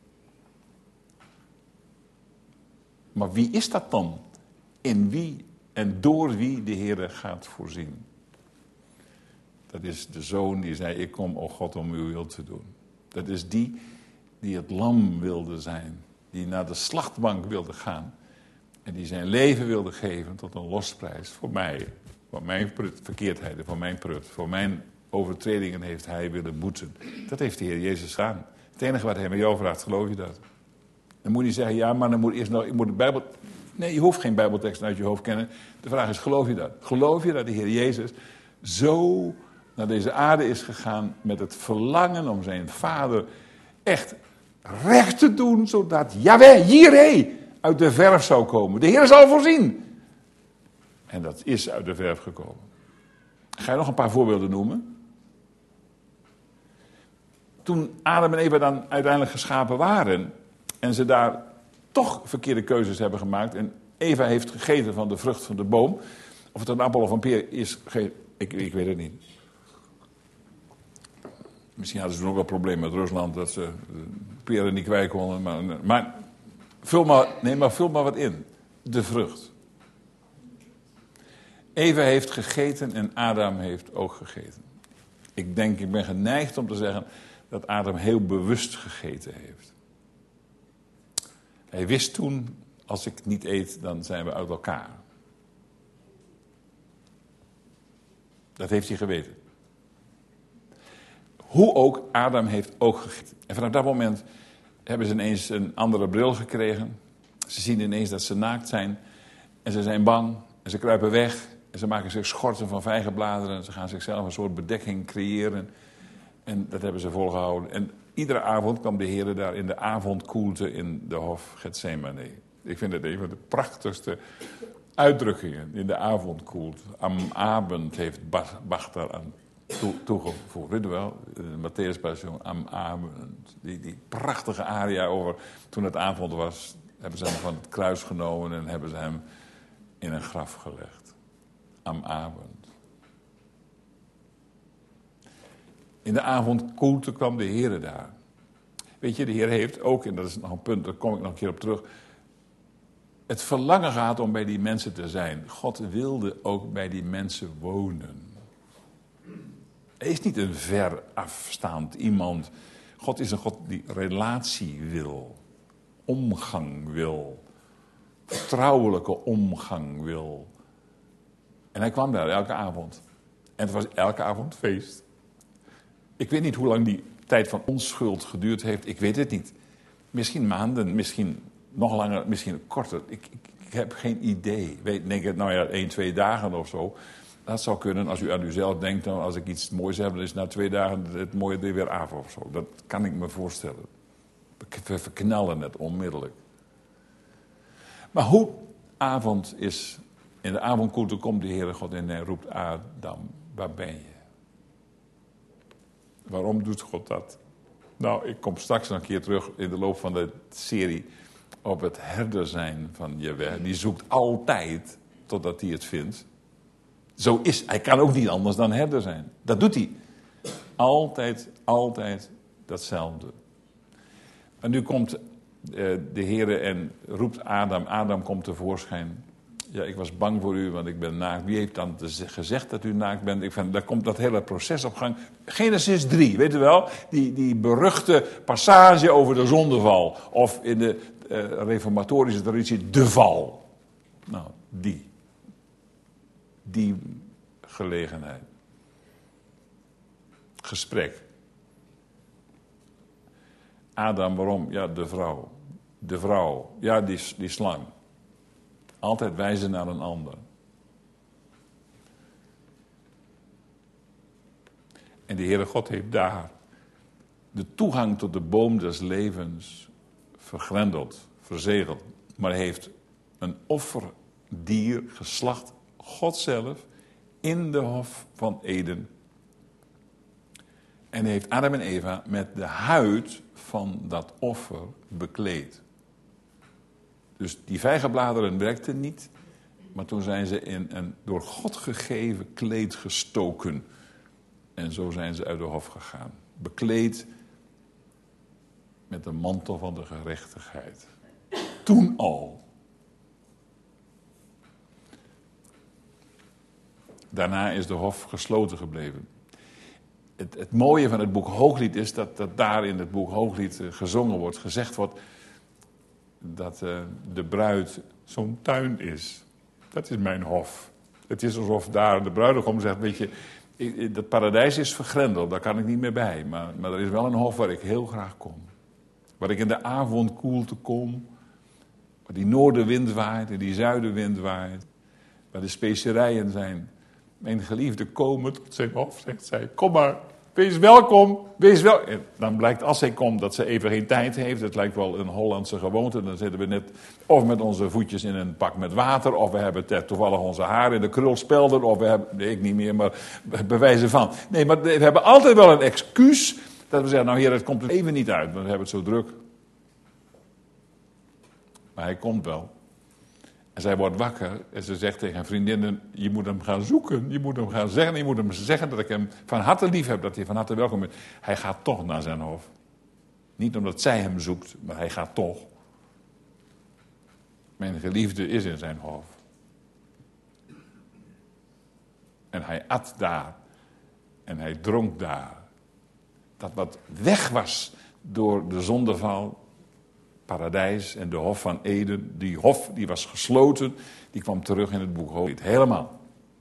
Maar wie is dat dan? In wie en door wie de Heer gaat voorzien? Dat is de zoon die zei, ik kom, o God, om uw wil te doen. Dat is die het lam wilde zijn. Die naar de slachtbank wilde gaan. En die zijn leven wilde geven tot een losprijs voor mij. Voor mijn verkeerdheden, voor mijn prut. Voor mijn overtredingen heeft hij willen boeten. Dat heeft de Heer Jezus gedaan. Het enige wat hij met jou vraagt, geloof je dat? Dan moet je zeggen, ja, maar dan moet eerst nog, ik moet de Bijbel... Nee, je hoeft geen Bijbeltekst uit je hoofd kennen. De vraag is, geloof je dat? Geloof je dat de Heer Jezus zo naar deze aarde is gegaan met het verlangen om zijn Vader echt recht te doen, zodat Yahweh, Jireh, uit de verf zou komen. De Heer zal voorzien. En dat is uit de verf gekomen. Ga je nog een paar voorbeelden noemen? Toen Adam en Eva dan uiteindelijk geschapen waren en ze daar toch verkeerde keuzes hebben gemaakt en Eva heeft gegeten van de vrucht van de boom, of het een appel of een peer is, ik weet het niet. Misschien hadden ze toen ook wel problemen met Rusland dat ze peren niet kwijt konden, maar vul maar wat in. De vrucht. Eva heeft gegeten en Adam heeft ook gegeten. Ik ben geneigd om te zeggen dat Adam heel bewust gegeten heeft. Hij wist toen, als ik niet eet, dan zijn we uit elkaar. Dat heeft hij geweten. Hoe ook, Adam heeft ook gegeten. En vanaf dat moment hebben ze ineens een andere bril gekregen. Ze zien ineens dat ze naakt zijn. En ze zijn bang. En ze kruipen weg. En ze maken zich schorten van vijgenbladeren. Ze gaan zichzelf een soort bedekking creëren. En dat hebben ze volgehouden. En iedere avond kwam de Heer daar in de avondkoelte in de hof Getsemane. Ik vind het een van de prachtigste uitdrukkingen in de avondkoelte. Am Abend heeft Bach daar aan toegevoegd. Weet je wel, de Matthäus Passion, am Abend. Die prachtige aria over toen het avond was, hebben ze hem van het kruis genomen en hebben ze hem in een graf gelegd. Am Abend. In de avondkoelte kwam de Heer daar. Weet je, de Heer heeft ook, en dat is nog een punt, daar kom ik nog een keer op terug, het verlangen gehad om bij die mensen te zijn. God wilde ook bij die mensen wonen. Hij is niet een ver afstaand iemand. God is een God die relatie wil. Omgang wil. Vertrouwelijke omgang wil. En hij kwam daar elke avond. En het was elke avond feest. Ik weet niet hoe lang die tijd van onschuld geduurd heeft. Ik weet het niet. Misschien maanden, misschien nog langer, misschien korter. Ik heb geen idee. Ik denk het, 1, 2 dagen of zo. Dat zou kunnen als u aan uzelf denkt. Dan als ik iets moois heb, dan is na 2 dagen het mooie er weer af of zo. Dat kan ik me voorstellen. We verknallen het onmiddellijk. Maar hoe avond is, in de avondkoelte komt de Heere God en hij roept Adam, waar ben je? Waarom doet God dat? Nou, ik kom straks nog een keer terug in de loop van de serie op het herder zijn van Jahweh. Die zoekt altijd totdat hij het vindt. Zo is, hij kan ook niet anders dan herder zijn. Dat doet hij. Altijd datzelfde. En nu komt de Heere en roept Adam. Adam komt tevoorschijn. Ja, ik was bang voor u, want ik ben naakt. Wie heeft dan gezegd dat u naakt bent? Daar komt dat hele proces op gang. Genesis 3, weet u wel? Die beruchte passage over de zondeval. Of in de reformatorische traditie, de val. Nou, die gelegenheid. Gesprek. Adam, waarom? Ja, de vrouw. De vrouw. Ja, die slang. Altijd wijzen naar een ander. En de Heere God heeft daar de toegang tot de boom des levens vergrendeld, verzegeld. Maar hij heeft een offerdier geslacht, God zelf, in de hof van Eden. En hij heeft Adam en Eva met de huid van dat offer bekleed. Dus die vijgenbladeren werkten niet, maar toen zijn ze in een door God gegeven kleed gestoken. En zo zijn ze uit de hof gegaan. Bekleed met de mantel van de gerechtigheid. Toen al. Daarna is de hof gesloten gebleven. Het mooie van het boek Hooglied is dat daar in het boek Hooglied gezongen wordt, gezegd wordt dat de bruid zo'n tuin is. Dat is mijn hof. Het is alsof daar de bruidegom zegt, weet je, dat paradijs is vergrendeld, daar kan ik niet meer bij. Maar er is wel een hof waar ik heel graag kom. Waar ik in de avondkoelte kom. Waar die noordenwind waait en die zuidenwind waait. Waar de specerijen zijn. Mijn geliefde komen tot zijn hof, zegt zij. Kom maar, wees welkom, wees welkom. En dan blijkt als zij komt dat ze even geen tijd heeft. Het lijkt wel een Hollandse gewoonte. Dan zitten we net of met onze voetjes in een pak met water. Of we hebben toevallig onze haar in de krulspelder. Of we hebben, nee, ik niet meer, maar bij wijze van. Nee, maar we hebben altijd wel een excuus. Dat we zeggen, nou heer, het komt er even niet uit. Want we hebben het zo druk. Maar hij komt wel. En zij wordt wakker en ze zegt tegen haar vriendinnen, je moet hem gaan zoeken, je moet hem gaan zeggen, je moet hem zeggen dat ik hem van harte lief heb, dat hij van harte welkom is. Hij gaat toch naar zijn hof. Niet omdat zij hem zoekt, maar hij gaat toch. Mijn geliefde is in zijn hof. En hij at daar. En hij dronk daar. Dat wat weg was door de zondeval, paradijs en de hof van Eden, die hof die was gesloten, die kwam terug in het boek Hooglied. Helemaal.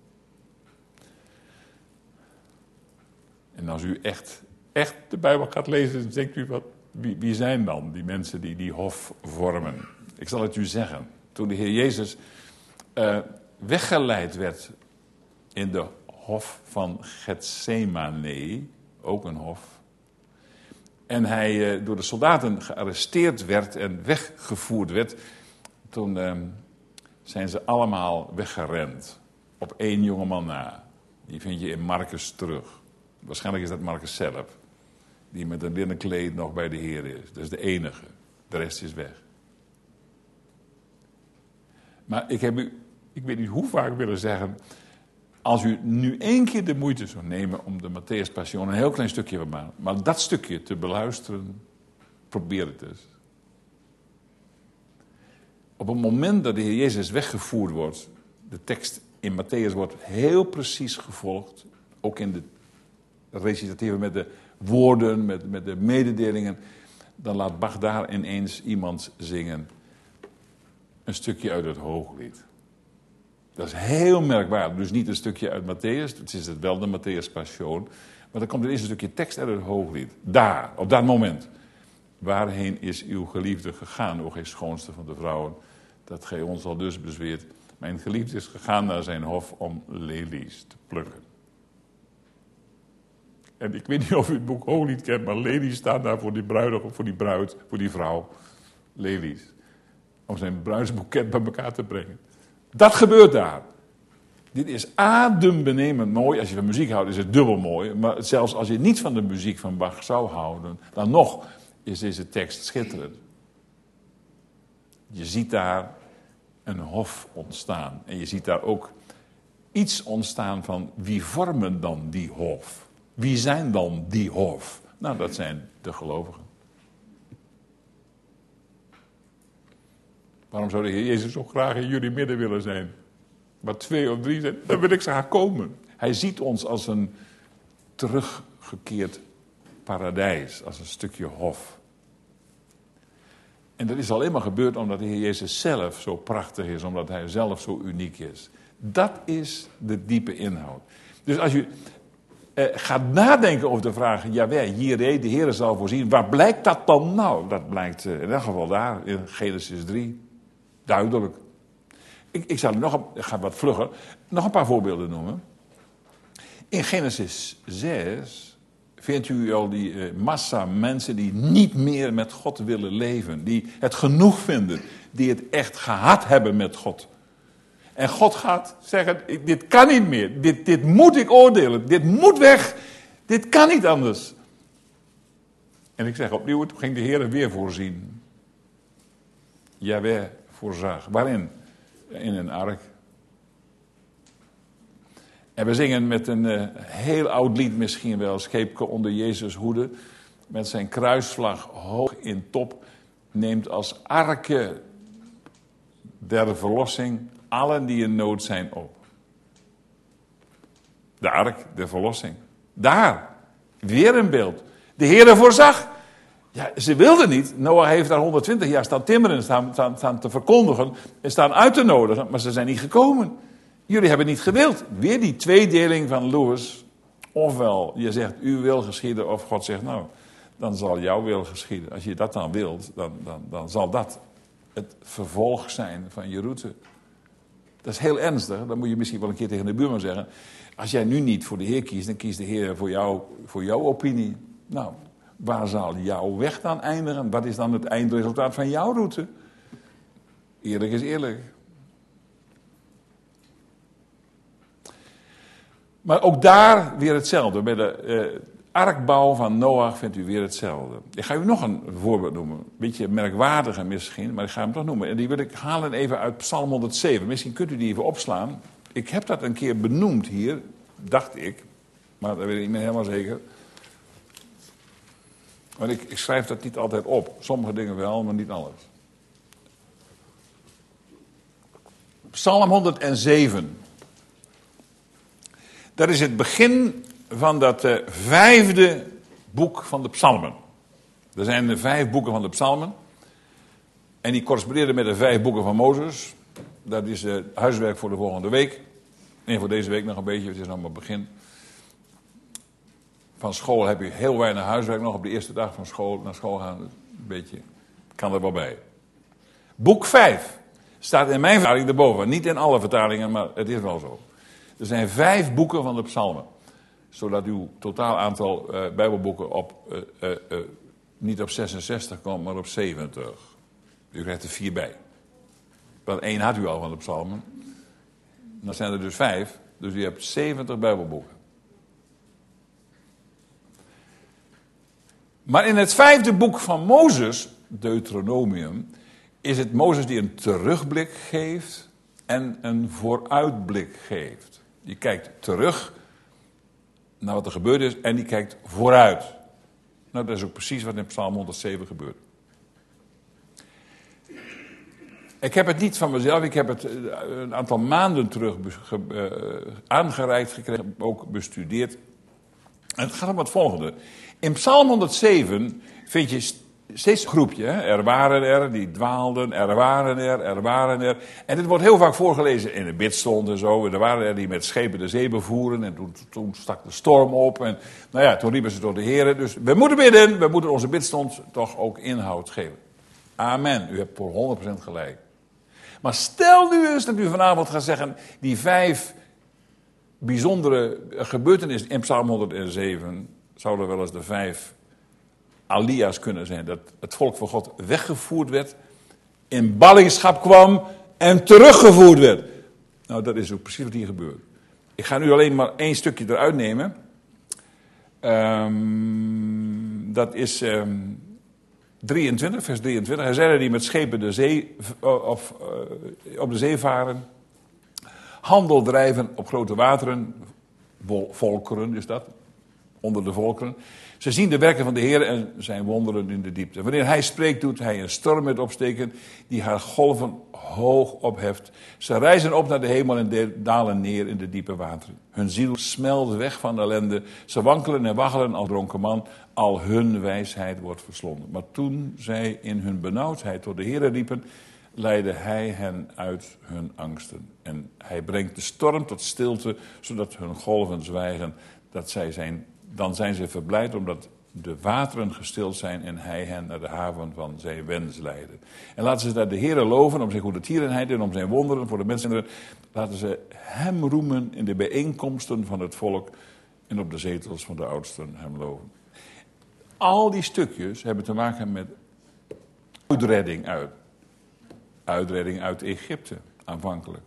En als u echt de Bijbel gaat lezen, dan denkt u, wie zijn dan die mensen die die hof vormen? Ik zal het u zeggen. Toen de Heer Jezus weggeleid werd in de hof van Getsemane, ook een hof, en hij door de soldaten gearresteerd werd en weggevoerd werd, toen zijn ze allemaal weggerend. Op 1 jongeman na. Die vind je in Marcus terug. Waarschijnlijk is dat Marcus zelf. Die met een linnen kleed nog bij de Heer is. Dat is de enige. De rest is weg. Maar ik weet niet hoe vaak willen zeggen, als u nu 1 keer de moeite zou nemen om de Matthäus Passion, een heel klein stukje van maken, maar dat stukje te beluisteren, probeer het eens. Op het moment dat de Heer Jezus weggevoerd wordt, de tekst in Matthäus wordt heel precies gevolgd, ook in de recitatieve met de woorden, met de mededelingen, dan laat Bach daar ineens iemand zingen een stukje uit het Hooglied. Dat is heel merkwaardig. Dus niet een stukje uit Matthäus, het is het wel de Matthäus Passion, maar dan komt er eerst een stukje tekst uit het Hooglied. Daar, op dat moment. Waarheen is uw geliefde gegaan, o gij schoonste van de vrouwen, dat gij ons al dus bezweert. Mijn geliefde is gegaan naar zijn hof om lelies te plukken. En ik weet niet of u het boek Hooglied kent, maar lelies staan daar voor die bruidegom, voor die bruid, voor die vrouw. Lelies. Om zijn bruidsboeket bij elkaar te brengen. Dat gebeurt daar. Dit is adembenemend mooi. Als je van muziek houdt is het dubbel mooi. Maar zelfs als je niet van de muziek van Bach zou houden, dan nog is deze tekst schitterend. Je ziet daar een hof ontstaan. En je ziet daar ook iets ontstaan van wie vormen dan die hof? Wie zijn dan die hof? Nou, dat zijn de gelovigen. Waarom zou de Heer Jezus zo graag in jullie midden willen zijn? Waar 2 of 3 zijn, dan wil ik ze haar komen. Hij ziet ons als een teruggekeerd paradijs, als een stukje hof. En dat is alleen maar gebeurd omdat de Heer Jezus zelf zo prachtig is, omdat hij zelf zo uniek is. Dat is de diepe inhoud. Dus als je gaat nadenken over de vraag, jawel, hierheen, de Heer zal voorzien. Waar blijkt dat dan nou? Dat blijkt in elk geval daar, in Genesis 3. Duidelijk. Ik zal ik ga wat vlugger, nog een paar voorbeelden noemen. In Genesis 6 Vindt u al die massa mensen die niet meer met God willen leven? Die het genoeg vinden. Die het echt gehad hebben met God. En God gaat zeggen, dit kan niet meer. Dit moet ik oordelen. Dit moet weg. Dit kan niet anders. En ik zeg opnieuw, toen ging de Heer weer voorzien. Jahweh voorzag. Waarin? In een ark. En we zingen met een heel oud lied misschien wel. Scheepke onder Jezus hoede. Met zijn kruisvlag hoog in top. Neemt als arke der verlossing allen die in nood zijn op. De ark der verlossing. Daar. Weer een beeld. De Heere voorzag. Ja, ze wilden niet. Noach heeft daar 120 jaar staan timmeren, staan te verkondigen en staan uit te nodigen, maar ze zijn niet gekomen. Jullie hebben niet gewild. Weer die tweedeling van Lewis. Ofwel, je zegt, uw wil geschieden, of God zegt, nou, dan zal jouw wil geschieden. Als je dat dan wilt, dan zal dat het vervolg zijn van je route. Dat is heel ernstig. Dan moet je misschien wel een keer tegen de buurman zeggen, als jij nu niet voor de Heer kiest, dan kiest de Heer voor jouw opinie. Nou, waar zal jouw weg dan eindigen? Wat is dan het eindresultaat van jouw route? Eerlijk is eerlijk. Maar ook daar weer hetzelfde. Bij de arkbouw van Noach vindt u weer hetzelfde. Ik ga u nog een voorbeeld noemen. Een beetje merkwaardiger misschien, maar ik ga hem toch noemen. En die wil ik halen even uit Psalm 107. Misschien kunt u die even opslaan. Ik heb dat een keer benoemd hier, dacht ik. Maar dat weet ik niet meer helemaal zeker. Want ik schrijf dat niet altijd op. Sommige dingen wel, maar niet alles. Psalm 107. Dat is het begin van dat 5e boek van de psalmen. Er zijn de 5 boeken van de psalmen. En die corresponderen met de 5 boeken van Mozes. Dat is huiswerk voor de volgende week. Nee, voor deze week nog een beetje. Het is nog maar begin. Van school heb je heel weinig huiswerk nog op de eerste dag van school. Naar school gaan, een beetje, kan er wel bij. Boek 5 staat in mijn vertaling erboven. Niet in alle vertalingen, maar het is wel zo. Er zijn 5 boeken van de psalmen. Zodat uw totaal aantal bijbelboeken niet op 66 komt, maar op 70. U krijgt er 4 bij. Want 1 had u al van de psalmen. Dan zijn er dus 5. Dus u hebt 70 bijbelboeken. Maar in het 5e boek van Mozes, Deuteronomium, is het Mozes die een terugblik geeft en een vooruitblik geeft. Die kijkt terug naar wat er gebeurd is en die kijkt vooruit. Nou, dat is ook precies wat in Psalm 107 gebeurt. Ik heb het niet van mezelf, ik heb het een aantal maanden terug aangereikt gekregen, ook bestudeerd. En het gaat om het volgende. In Psalm 107 vind je steeds een groepje. Hè? Er waren er die dwaalden, er waren er. En dit wordt heel vaak voorgelezen in de bidstond en zo. En er waren er die met schepen de zee bevoeren. En toen stak de storm op. En nou ja, toen riepen ze tot de Heer. Dus we moeten bidden, we moeten onze bidstond toch ook inhoud geven. Amen, u hebt voor 100% gelijk. Maar stel nu eens dat u vanavond gaat zeggen, die 5 bijzondere gebeurtenissen in Psalm 107... zouden wel eens de 5 alia's kunnen zijn. Dat het volk van God weggevoerd werd, in ballingschap kwam en teruggevoerd werd. Nou, dat is ook precies wat hier gebeurt. Ik ga nu alleen maar 1 stukje eruit nemen. Dat is 23, vers 23. Hij zei die met schepen de zee, op de zee varen. Handel drijven op grote wateren. Volkeren is dat. Onder de volkeren. Ze zien de werken van de Heer en zijn wonderen in de diepte. Wanneer hij spreekt, doet hij een storm met opsteken die haar golven hoog opheft. Ze reizen op naar de hemel en dalen neer in de diepe wateren. Hun ziel smelt weg van ellende. Ze wankelen en waggelen als dronken man. Al hun wijsheid wordt verslonden. Maar toen zij in hun benauwdheid tot de Heer riepen, leidde hij hen uit hun angsten. En hij brengt de storm tot stilte, zodat hun golven zwijgen. Dan zijn ze verblijd omdat de wateren gestild zijn en hij hen naar de haven van zijn wens leidde. En laten ze daar de Heere loven om zijn goede tierenheid en om zijn wonderen voor de mensen. Laten ze hem roemen in de bijeenkomsten van het volk en op de zetels van de oudsten hem loven. Al die stukjes hebben te maken met uitredding uit. Uitredding uit Egypte, aanvankelijk.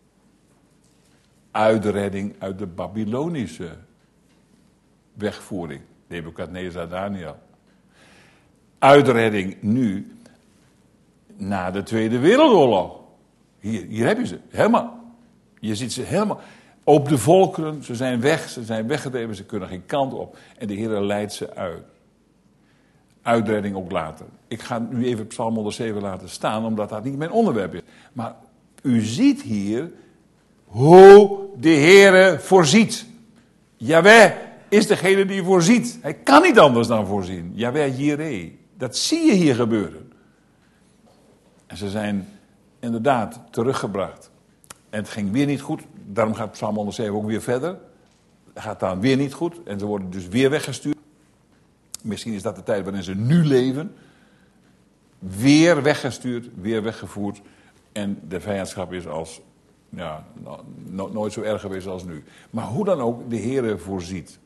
Uitredding uit de Babylonische wegvoering. Nebukadnezar, Daniel. Uitredding nu, na de Tweede Wereldoorlog. Hier heb je ze, helemaal. Je ziet ze helemaal. Op de volkeren, ze zijn weg, ze zijn weggedreven, ze kunnen geen kant op. En de Heer leidt ze uit. Uitredding ook later. Ik ga nu even Psalm 107 laten staan, omdat dat niet mijn onderwerp is. Maar u ziet hier hoe de Heer voorziet. Jahweh is degene die voorziet. Hij kan niet anders dan voorzien. Jahweh Jireh. Dat zie je hier gebeuren. En ze zijn inderdaad teruggebracht. En het ging weer niet goed. Daarom gaat Psalm 107 ook weer verder. Het gaat dan weer niet goed. En ze worden dus weer weggestuurd. Misschien is dat de tijd waarin ze nu leven. Weer weggestuurd, weer weggevoerd. En de vijandschap is als, ja, nooit zo erg geweest als nu. Maar hoe dan ook, de Heere voorziet.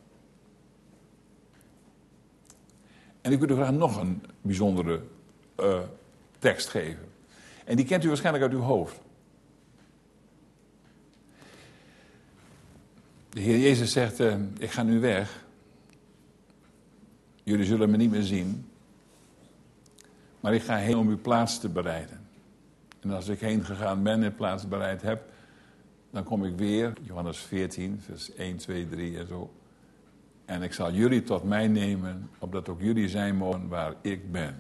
En ik wil u graag nog een bijzondere tekst geven. En die kent u waarschijnlijk uit uw hoofd. De Heer Jezus zegt, ik ga nu weg. Jullie zullen me niet meer zien. Maar ik ga heen om uw plaats te bereiden. En als ik heen gegaan ben en plaats bereid heb, dan kom ik weer, Johannes 14, vers 1, 2, 3 en zo. En ik zal jullie tot mij nemen, opdat ook jullie zijn mogen waar ik ben.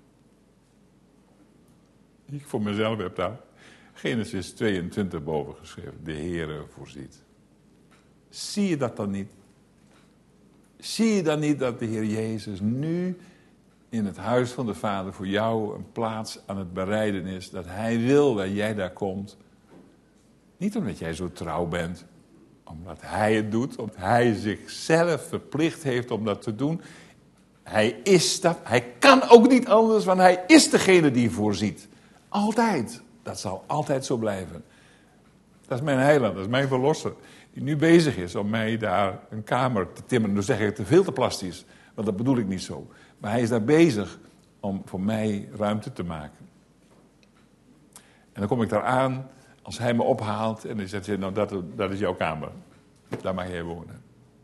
Ik voor mezelf heb daar Genesis 22 boven geschreven. De Heere voorziet. Zie je dat dan niet? Zie je dan niet dat de Heer Jezus nu in het huis van de Vader voor jou een plaats aan het bereiden is? Dat Hij wil dat jij daar komt. Niet omdat jij zo trouw bent. Omdat Hij het doet. Omdat Hij zichzelf verplicht heeft om dat te doen. Hij is dat. Hij kan ook niet anders, want Hij is degene die voorziet. Altijd. Dat zal altijd zo blijven. Dat is mijn heiland, dat is mijn verlosser. Die nu bezig is om mij daar een kamer te timmeren. Dan zeg ik te veel te plastisch, want dat bedoel ik niet zo. Maar hij is daar bezig om voor mij ruimte te maken. En dan kom ik daar aan, als hij me ophaalt en dan zegt hij, nou dat is jouw kamer. Daar mag jij wonen.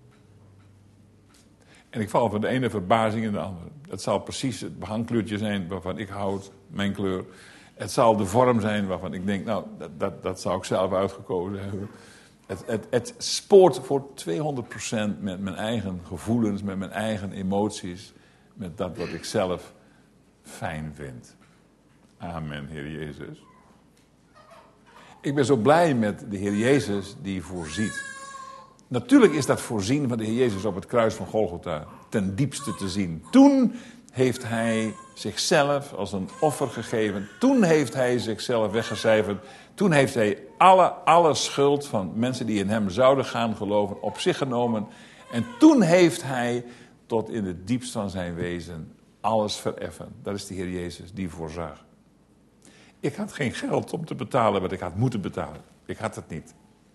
En ik val van de ene verbazing in de andere. Het zal precies het behangkleurtje zijn waarvan ik houd, mijn kleur. Het zal de vorm zijn waarvan ik denk, nou, dat zou ik zelf uitgekozen hebben. Het spoort voor 200% met mijn eigen gevoelens, met mijn eigen emoties, met dat wat ik zelf fijn vind. Amen, Heer Jezus. Ik ben zo blij met de Heer Jezus die voorziet. Natuurlijk is dat voorzien van de Heer Jezus op het kruis van Golgotha ten diepste te zien. Toen heeft Hij zichzelf als een offer gegeven. Toen heeft Hij zichzelf weggecijferd. Toen heeft Hij alle schuld van mensen die in Hem zouden gaan geloven op zich genomen. En toen heeft Hij tot in het diepst van zijn wezen alles vereffen. Dat is de Heer Jezus die voorzag. Ik had geen geld om te betalen wat ik had moeten betalen. Ik had het niet.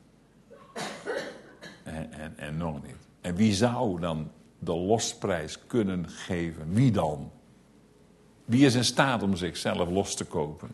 En nog niet. En wie zou dan de losprijs kunnen geven? Wie dan? Wie is in staat om zichzelf los te kopen?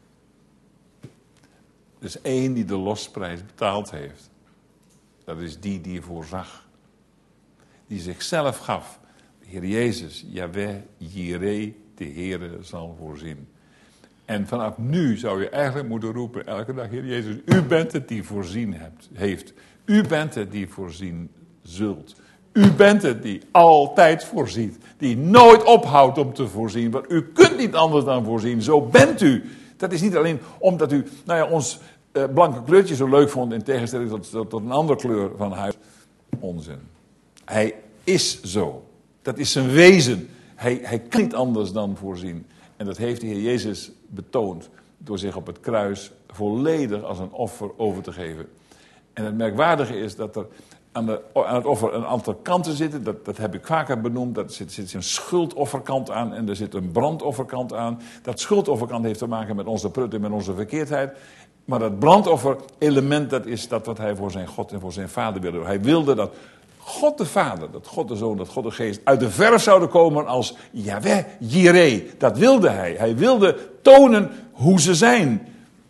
Er is één die de losprijs betaald heeft. Dat is die voorzag. Die zichzelf gaf. De Heer Jezus, Jahweh, Jireh, de Heere zal voorzien. En vanaf nu zou je eigenlijk moeten roepen, elke dag, Heer Jezus, u bent het die voorzien heeft. U bent het die voorzien zult. U bent het die altijd voorziet. Die nooit ophoudt om te voorzien. Want u kunt niet anders dan voorzien. Zo bent u. Dat is niet alleen omdat u ons blanke kleurtje zo leuk vond, in tegenstelling tot een andere kleur van huis. Onzin. Hij is zo. Dat is zijn wezen. Hij kan niet anders dan voorzien. En dat heeft de Heer Jezus betoond door zich op het kruis volledig als een offer over te geven. En het merkwaardige is dat er aan het offer een aantal kanten zitten. Dat heb ik vaker benoemd. Er zit een schuldofferkant aan en er zit een brandofferkant aan. Dat schuldofferkant heeft te maken met onze prut en met onze verkeerdheid. Maar dat brandoffer-element, dat is dat wat hij voor zijn God en voor zijn Vader wilde. Hij wilde dat God de Vader, dat God de Zoon, dat God de Geest uit de verf zouden komen als Yahweh Jireh. Dat wilde hij. Hij wilde tonen hoe ze zijn.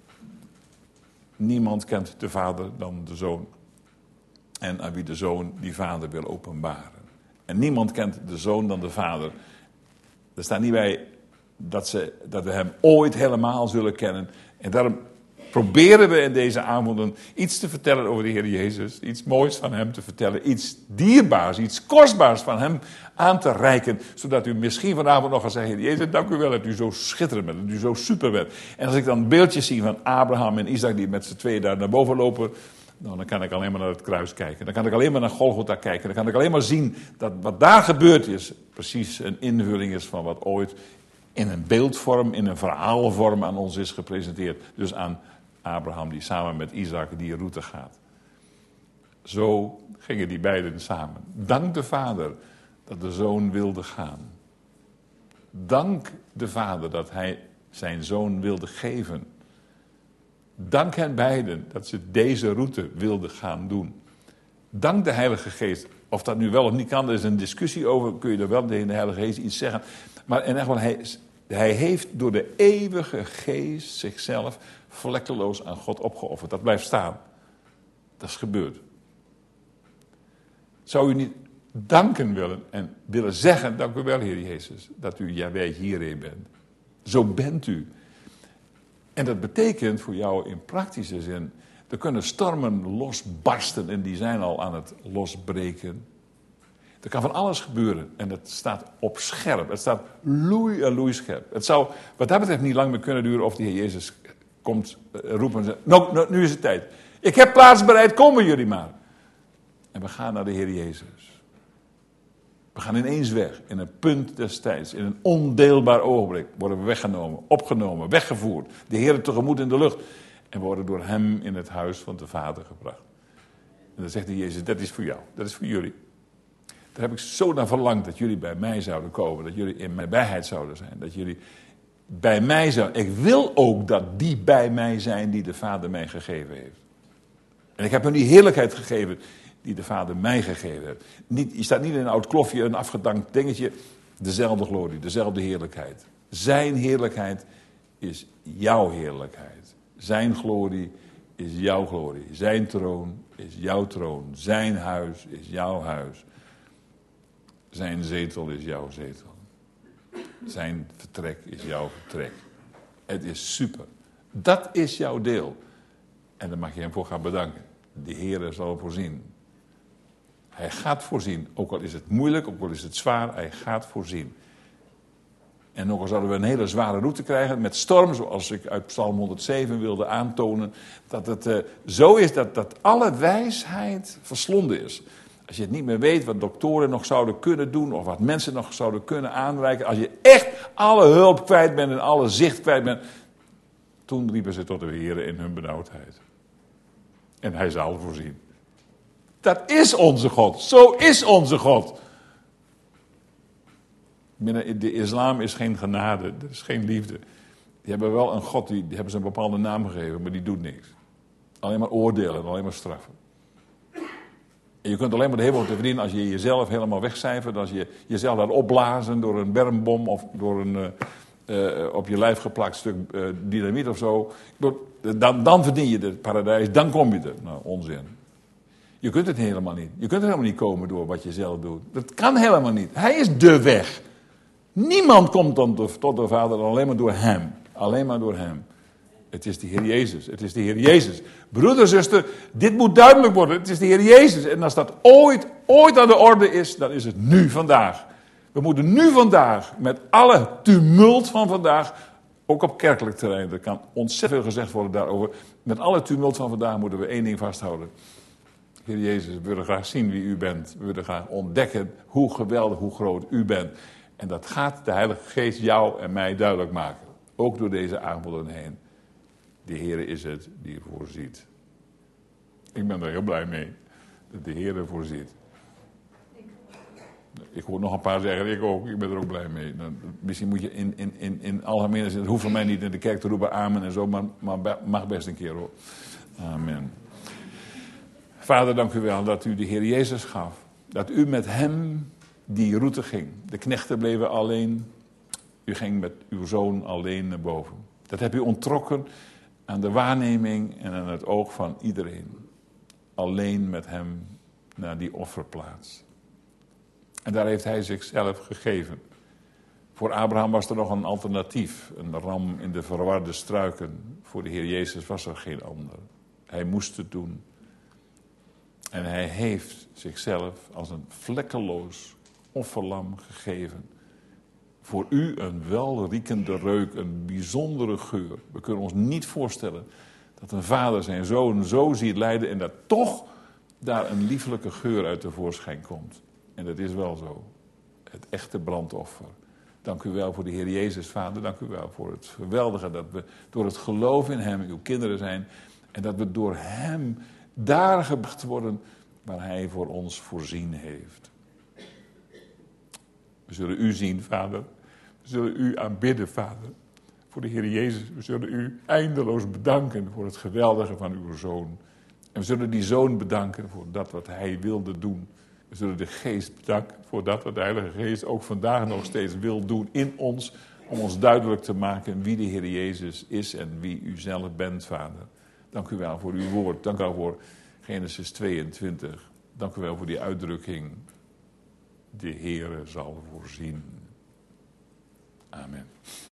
Niemand kent de Vader dan de Zoon. En aan wie de Zoon die Vader wil openbaren. En niemand kent de Zoon dan de Vader. Er staat niet bij dat we hem ooit helemaal zullen kennen. En daarom proberen we in deze avonden iets te vertellen over de Heer Jezus. Iets moois van hem te vertellen. Iets dierbaars, iets kostbaars van hem aan te reiken. Zodat u misschien vanavond nog gaat zeggen: Heer Jezus, dank u wel dat u zo schitterend bent. Dat u zo super bent. En als ik dan beeldjes zie van Abraham en Isaac die met z'n tweeën daar naar boven lopen. Nou, dan kan ik alleen maar naar het kruis kijken. Dan kan ik alleen maar naar Golgotha kijken. Dan kan ik alleen maar zien dat wat daar gebeurd is precies een invulling is van wat ooit in een beeldvorm, in een verhaalvorm aan ons is gepresenteerd. Dus aan Abraham die samen met Isaac die route gaat. Zo gingen die beiden samen. Dank de Vader dat de Zoon wilde gaan. Dank de Vader dat hij zijn Zoon wilde geven. Dank hen beiden dat ze deze route wilden gaan doen. Dank de Heilige Geest. Of dat nu wel of niet kan, er is een discussie over. Kun je er wel tegen de Heilige Geest iets zeggen. Maar in ieder geval, hij heeft door de eeuwige Geest zichzelf vlekkeloos aan God opgeofferd. Dat blijft staan. Dat is gebeurd. Zou u niet danken willen en willen zeggen: dank u wel, Heer Jezus, dat u Yahweh hierin bent. Zo bent u. En dat betekent voor jou in praktische zin, er kunnen stormen losbarsten en die zijn al aan het losbreken. Er kan van alles gebeuren en het staat op scherp. Het staat loei en loei scherp. Het zou wat dat betreft niet lang meer kunnen duren of de Heer Jezus komt roepen en zegt: nou, nu is het tijd. Ik heb plaats bereid, komen jullie maar. En we gaan naar de Heer Jezus. We gaan ineens weg, in een punt des tijds, in een ondeelbaar ogenblik worden we weggenomen, opgenomen, weggevoerd. De Heer tegemoet in de lucht. En we worden door hem in het huis van de Vader gebracht. En dan zegt de Jezus: dat is voor jou, dat is voor jullie. Daar heb ik zo naar verlangd dat jullie bij mij zouden komen, dat jullie in mijn bijheid zouden zijn, dat jullie bij mij zouden. Ik wil ook dat die bij mij zijn die de Vader mij gegeven heeft. En ik heb hem die heerlijkheid gegeven die de Vader mij gegeven heeft. Je staat niet in een oud klofje, een afgedankt dingetje. Dezelfde glorie, dezelfde heerlijkheid. Zijn heerlijkheid is jouw heerlijkheid. Zijn glorie is jouw glorie. Zijn troon is jouw troon. Zijn huis is jouw huis. Zijn zetel is jouw zetel. Zijn vertrek is jouw vertrek. Het is super. Dat is jouw deel. En daar mag je hem voor gaan bedanken. De Heer zal voorzien. Hij gaat voorzien. Ook al is het moeilijk, ook al is het zwaar, hij gaat voorzien. En nog al zouden we een hele zware route krijgen met storm, zoals ik uit Psalm 107 wilde aantonen, dat het zo is dat alle wijsheid verslonden is. Als je het niet meer weet wat doktoren nog zouden kunnen doen, of wat mensen nog zouden kunnen aanreiken, als je echt alle hulp kwijt bent en alle zicht kwijt bent, toen riepen ze tot de Heer in hun benauwdheid. En hij zal voorzien. Dat is onze God. Zo is onze God. Binnen de islam is geen genade, er is geen liefde. Die hebben wel een God, die hebben ze een bepaalde naam gegeven, maar die doet niks. Alleen maar oordelen, alleen maar straffen. En je kunt alleen maar de hemel te verdienen als je jezelf helemaal wegcijfert, als je jezelf laat opblazen door een bermbom of door een op je lijf geplakt stuk dynamiet of zo. Dan verdien je het paradijs, dan kom je er. Nou, onzin. Je kunt het helemaal niet. Je kunt er helemaal niet komen door wat je zelf doet. Dat kan helemaal niet. Hij is de weg. Niemand komt tot de Vader alleen maar door hem. Alleen maar door hem. Het is de Heer Jezus. Het is de Heer Jezus. Broeder, zuster, dit moet duidelijk worden. Het is de Heer Jezus. En als dat ooit aan de orde is, dan is het nu vandaag. We moeten nu vandaag, met alle tumult van vandaag, ook op kerkelijk terrein, er kan ontzettend veel gezegd worden daarover. Met alle tumult van vandaag moeten we één ding vasthouden. Heer Jezus, we willen graag zien wie u bent. We willen graag ontdekken hoe geweldig, hoe groot u bent. En dat gaat de Heilige Geest jou en mij duidelijk maken. Ook door deze avonden heen. De Heer is het die voorziet. Ik ben er heel blij mee. Dat de Heer voorziet. Ik hoor nog een paar zeggen, ik ook. Ik ben er ook blij mee. Nou, misschien moet je in algemene zin, het hoeft van mij niet in de kerk te roepen amen en zo. Maar mag best een keer hoor. Amen. Vader, dank u wel dat u de Heer Jezus gaf. Dat u met hem die route ging. De knechten bleven alleen. U ging met uw zoon alleen naar boven. Dat heb u onttrokken aan de waarneming en aan het oog van iedereen. Alleen met hem naar die offerplaats. En daar heeft hij zichzelf gegeven. Voor Abraham was er nog een alternatief. Een ram in de verwarde struiken. Voor de Heer Jezus was er geen ander. Hij moest het doen. En hij heeft zichzelf als een vlekkeloos offerlam gegeven. Voor u een welriekende reuk, een bijzondere geur. We kunnen ons niet voorstellen dat een vader zijn zoon zo ziet lijden en dat toch daar een lieflijke geur uit tevoorschijn komt. En dat is wel zo. Het echte brandoffer. Dank u wel voor de Heer Jezus, Vader. Dank u wel voor het geweldige dat we door het geloof in hem uw kinderen zijn. En dat we door hem daar gebracht worden waar hij voor ons voorzien heeft. We zullen u zien, Vader. We zullen u aanbidden, Vader. Voor de Heer Jezus. We zullen u eindeloos bedanken voor het geweldige van uw Zoon. En we zullen die Zoon bedanken voor dat wat hij wilde doen. We zullen de Geest bedanken voor dat wat de Heilige Geest ook vandaag nog steeds wil doen in ons. Om ons duidelijk te maken wie de Heer Jezus is en wie u zelf bent, Vader. Dank u wel voor uw woord. Dank u wel voor Genesis 22. Dank u wel voor die uitdrukking. De Heere zal voorzien. Amen.